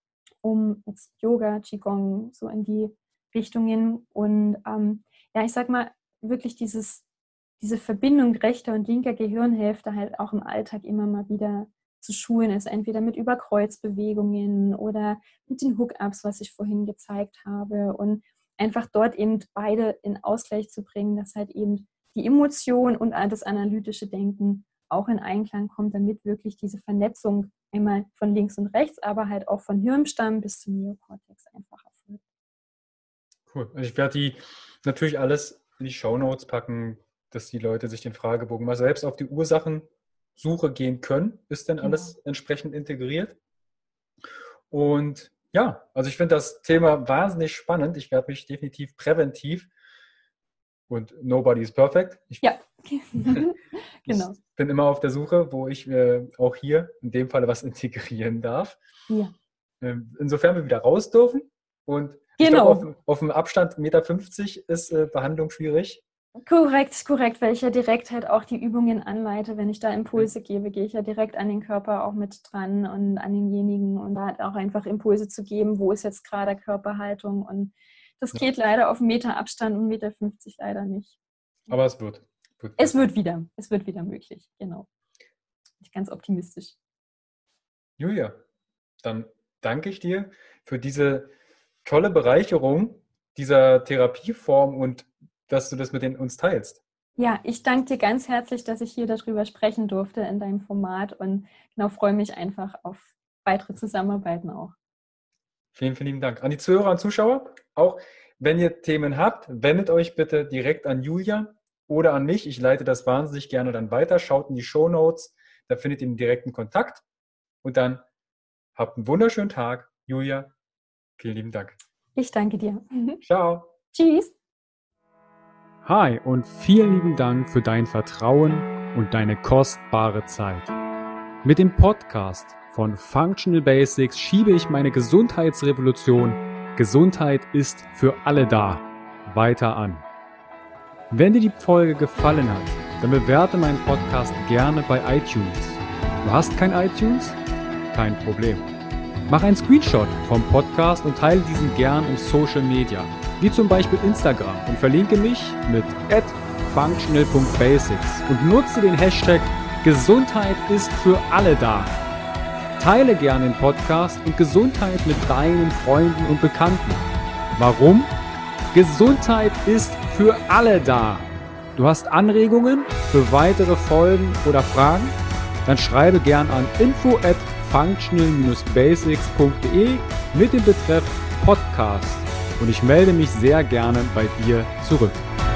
[SPEAKER 2] um jetzt Yoga, Qigong, so in die Richtungen und ähm, ja, ich sag mal, wirklich dieses, diese Verbindung rechter und linker Gehirnhälfte halt auch im Alltag immer mal wieder zu schulen ist, entweder mit Überkreuzbewegungen oder mit den Hook-Ups, was ich vorhin gezeigt habe und einfach dort eben beide in Ausgleich zu bringen, dass halt eben die Emotion und das analytische Denken auch in Einklang kommt, damit wirklich diese Vernetzung einmal von links und rechts, aber halt auch von Hirnstamm bis zum Neokortex einfach erfolgt.
[SPEAKER 1] cool. Also ich werde die natürlich alles in die Shownotes packen, dass die Leute sich den Fragebogen mal selbst auf die Ursachensuche gehen können. Ist denn alles genau entsprechend integriert? Und ja, also ich finde das Thema wahnsinnig spannend. Ich werde mich definitiv präventiv und nobody is perfect. Ich,
[SPEAKER 2] ja,
[SPEAKER 1] genau. Ich bin immer auf der Suche, wo ich äh, auch hier in dem Fall was integrieren darf.
[SPEAKER 2] Ja.
[SPEAKER 1] Ähm, insofern wir wieder raus dürfen. Und
[SPEAKER 2] genau.
[SPEAKER 1] Ich glaube, auf, auf dem Abstand eins Komma fünfzig Meter ist äh, Behandlung schwierig.
[SPEAKER 2] Korrekt, korrekt, weil ich ja direkt halt auch die Übungen anleite. Wenn ich da Impulse mhm. gebe, gehe ich ja direkt an den Körper auch mit dran und an denjenigen und da halt auch einfach Impulse zu geben, wo ist jetzt gerade Körperhaltung und das geht ja leider auf einen Meter Abstand und eins Komma fünfzig Meter leider nicht.
[SPEAKER 1] Aber es wird. wird
[SPEAKER 2] es wird wieder. Es wird wieder möglich, genau. Bin ich ganz optimistisch.
[SPEAKER 1] Julia, dann danke ich dir für diese tolle Bereicherung dieser Therapieform und dass du das mit den, uns teilst.
[SPEAKER 2] Ja, ich danke dir ganz herzlich, dass ich hier darüber sprechen durfte in deinem Format und genau freue mich einfach auf weitere Zusammenarbeiten auch.
[SPEAKER 1] Vielen, vielen lieben Dank. An die Zuhörer und Zuschauer, auch wenn ihr Themen habt, wendet euch bitte direkt an Julia oder an mich. Ich leite das wahnsinnig gerne dann weiter. Schaut in die Shownotes, da findet ihr den direkten Kontakt. Und dann habt einen wunderschönen Tag. Julia, vielen lieben Dank.
[SPEAKER 2] Ich danke dir.
[SPEAKER 1] Ciao.
[SPEAKER 2] Tschüss.
[SPEAKER 1] Hi und vielen lieben Dank für dein Vertrauen und deine kostbare Zeit. Mit dem Podcast von Functional Basics schiebe ich meine Gesundheitsrevolution Gesundheit ist für alle da weiter an. Wenn dir die Folge gefallen hat, dann bewerte meinen Podcast gerne bei iTunes. Du hast kein iTunes? Kein Problem. Mach einen Screenshot vom Podcast und teile diesen gern im Social Media, wie zum Beispiel Instagram, und verlinke mich mit at functional punkt basics und nutze den Hashtag Gesundheit ist für alle da. Teile gern den Podcast und Gesundheit mit deinen Freunden und Bekannten. Warum? Gesundheit ist für alle da. Du hast Anregungen für weitere Folgen oder Fragen? Dann schreibe gern an info at functional dash basics punkt de mit dem Betreff Podcast und ich melde mich sehr gerne bei dir zurück.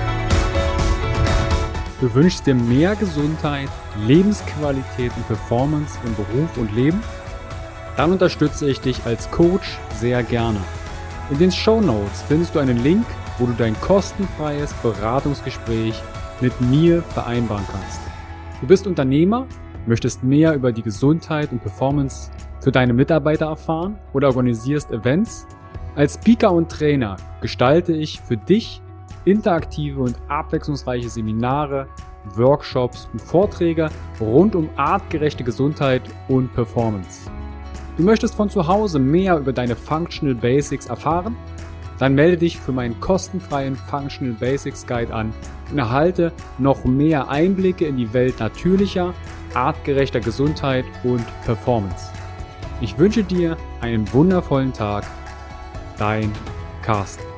[SPEAKER 1] Du wünschst dir mehr Gesundheit, Lebensqualität und Performance im Beruf und Leben? Dann unterstütze ich dich als Coach sehr gerne. In den Shownotes findest du einen Link wo du dein kostenfreies Beratungsgespräch mit mir vereinbaren kannst. Du bist Unternehmer, möchtest mehr über die Gesundheit und Performance für deine Mitarbeiter erfahren oder organisierst Events? Als Speaker und Trainer gestalte ich für dich interaktive und abwechslungsreiche Seminare, Workshops und Vorträge rund um artgerechte Gesundheit und Performance. Du möchtest von zu Hause mehr über deine Functional Basics erfahren? Dann melde dich für meinen kostenfreien Functional Basics Guide an und erhalte noch mehr Einblicke in die Welt natürlicher, artgerechter Gesundheit und Performance. Ich wünsche dir einen wundervollen Tag. Dein Carsten.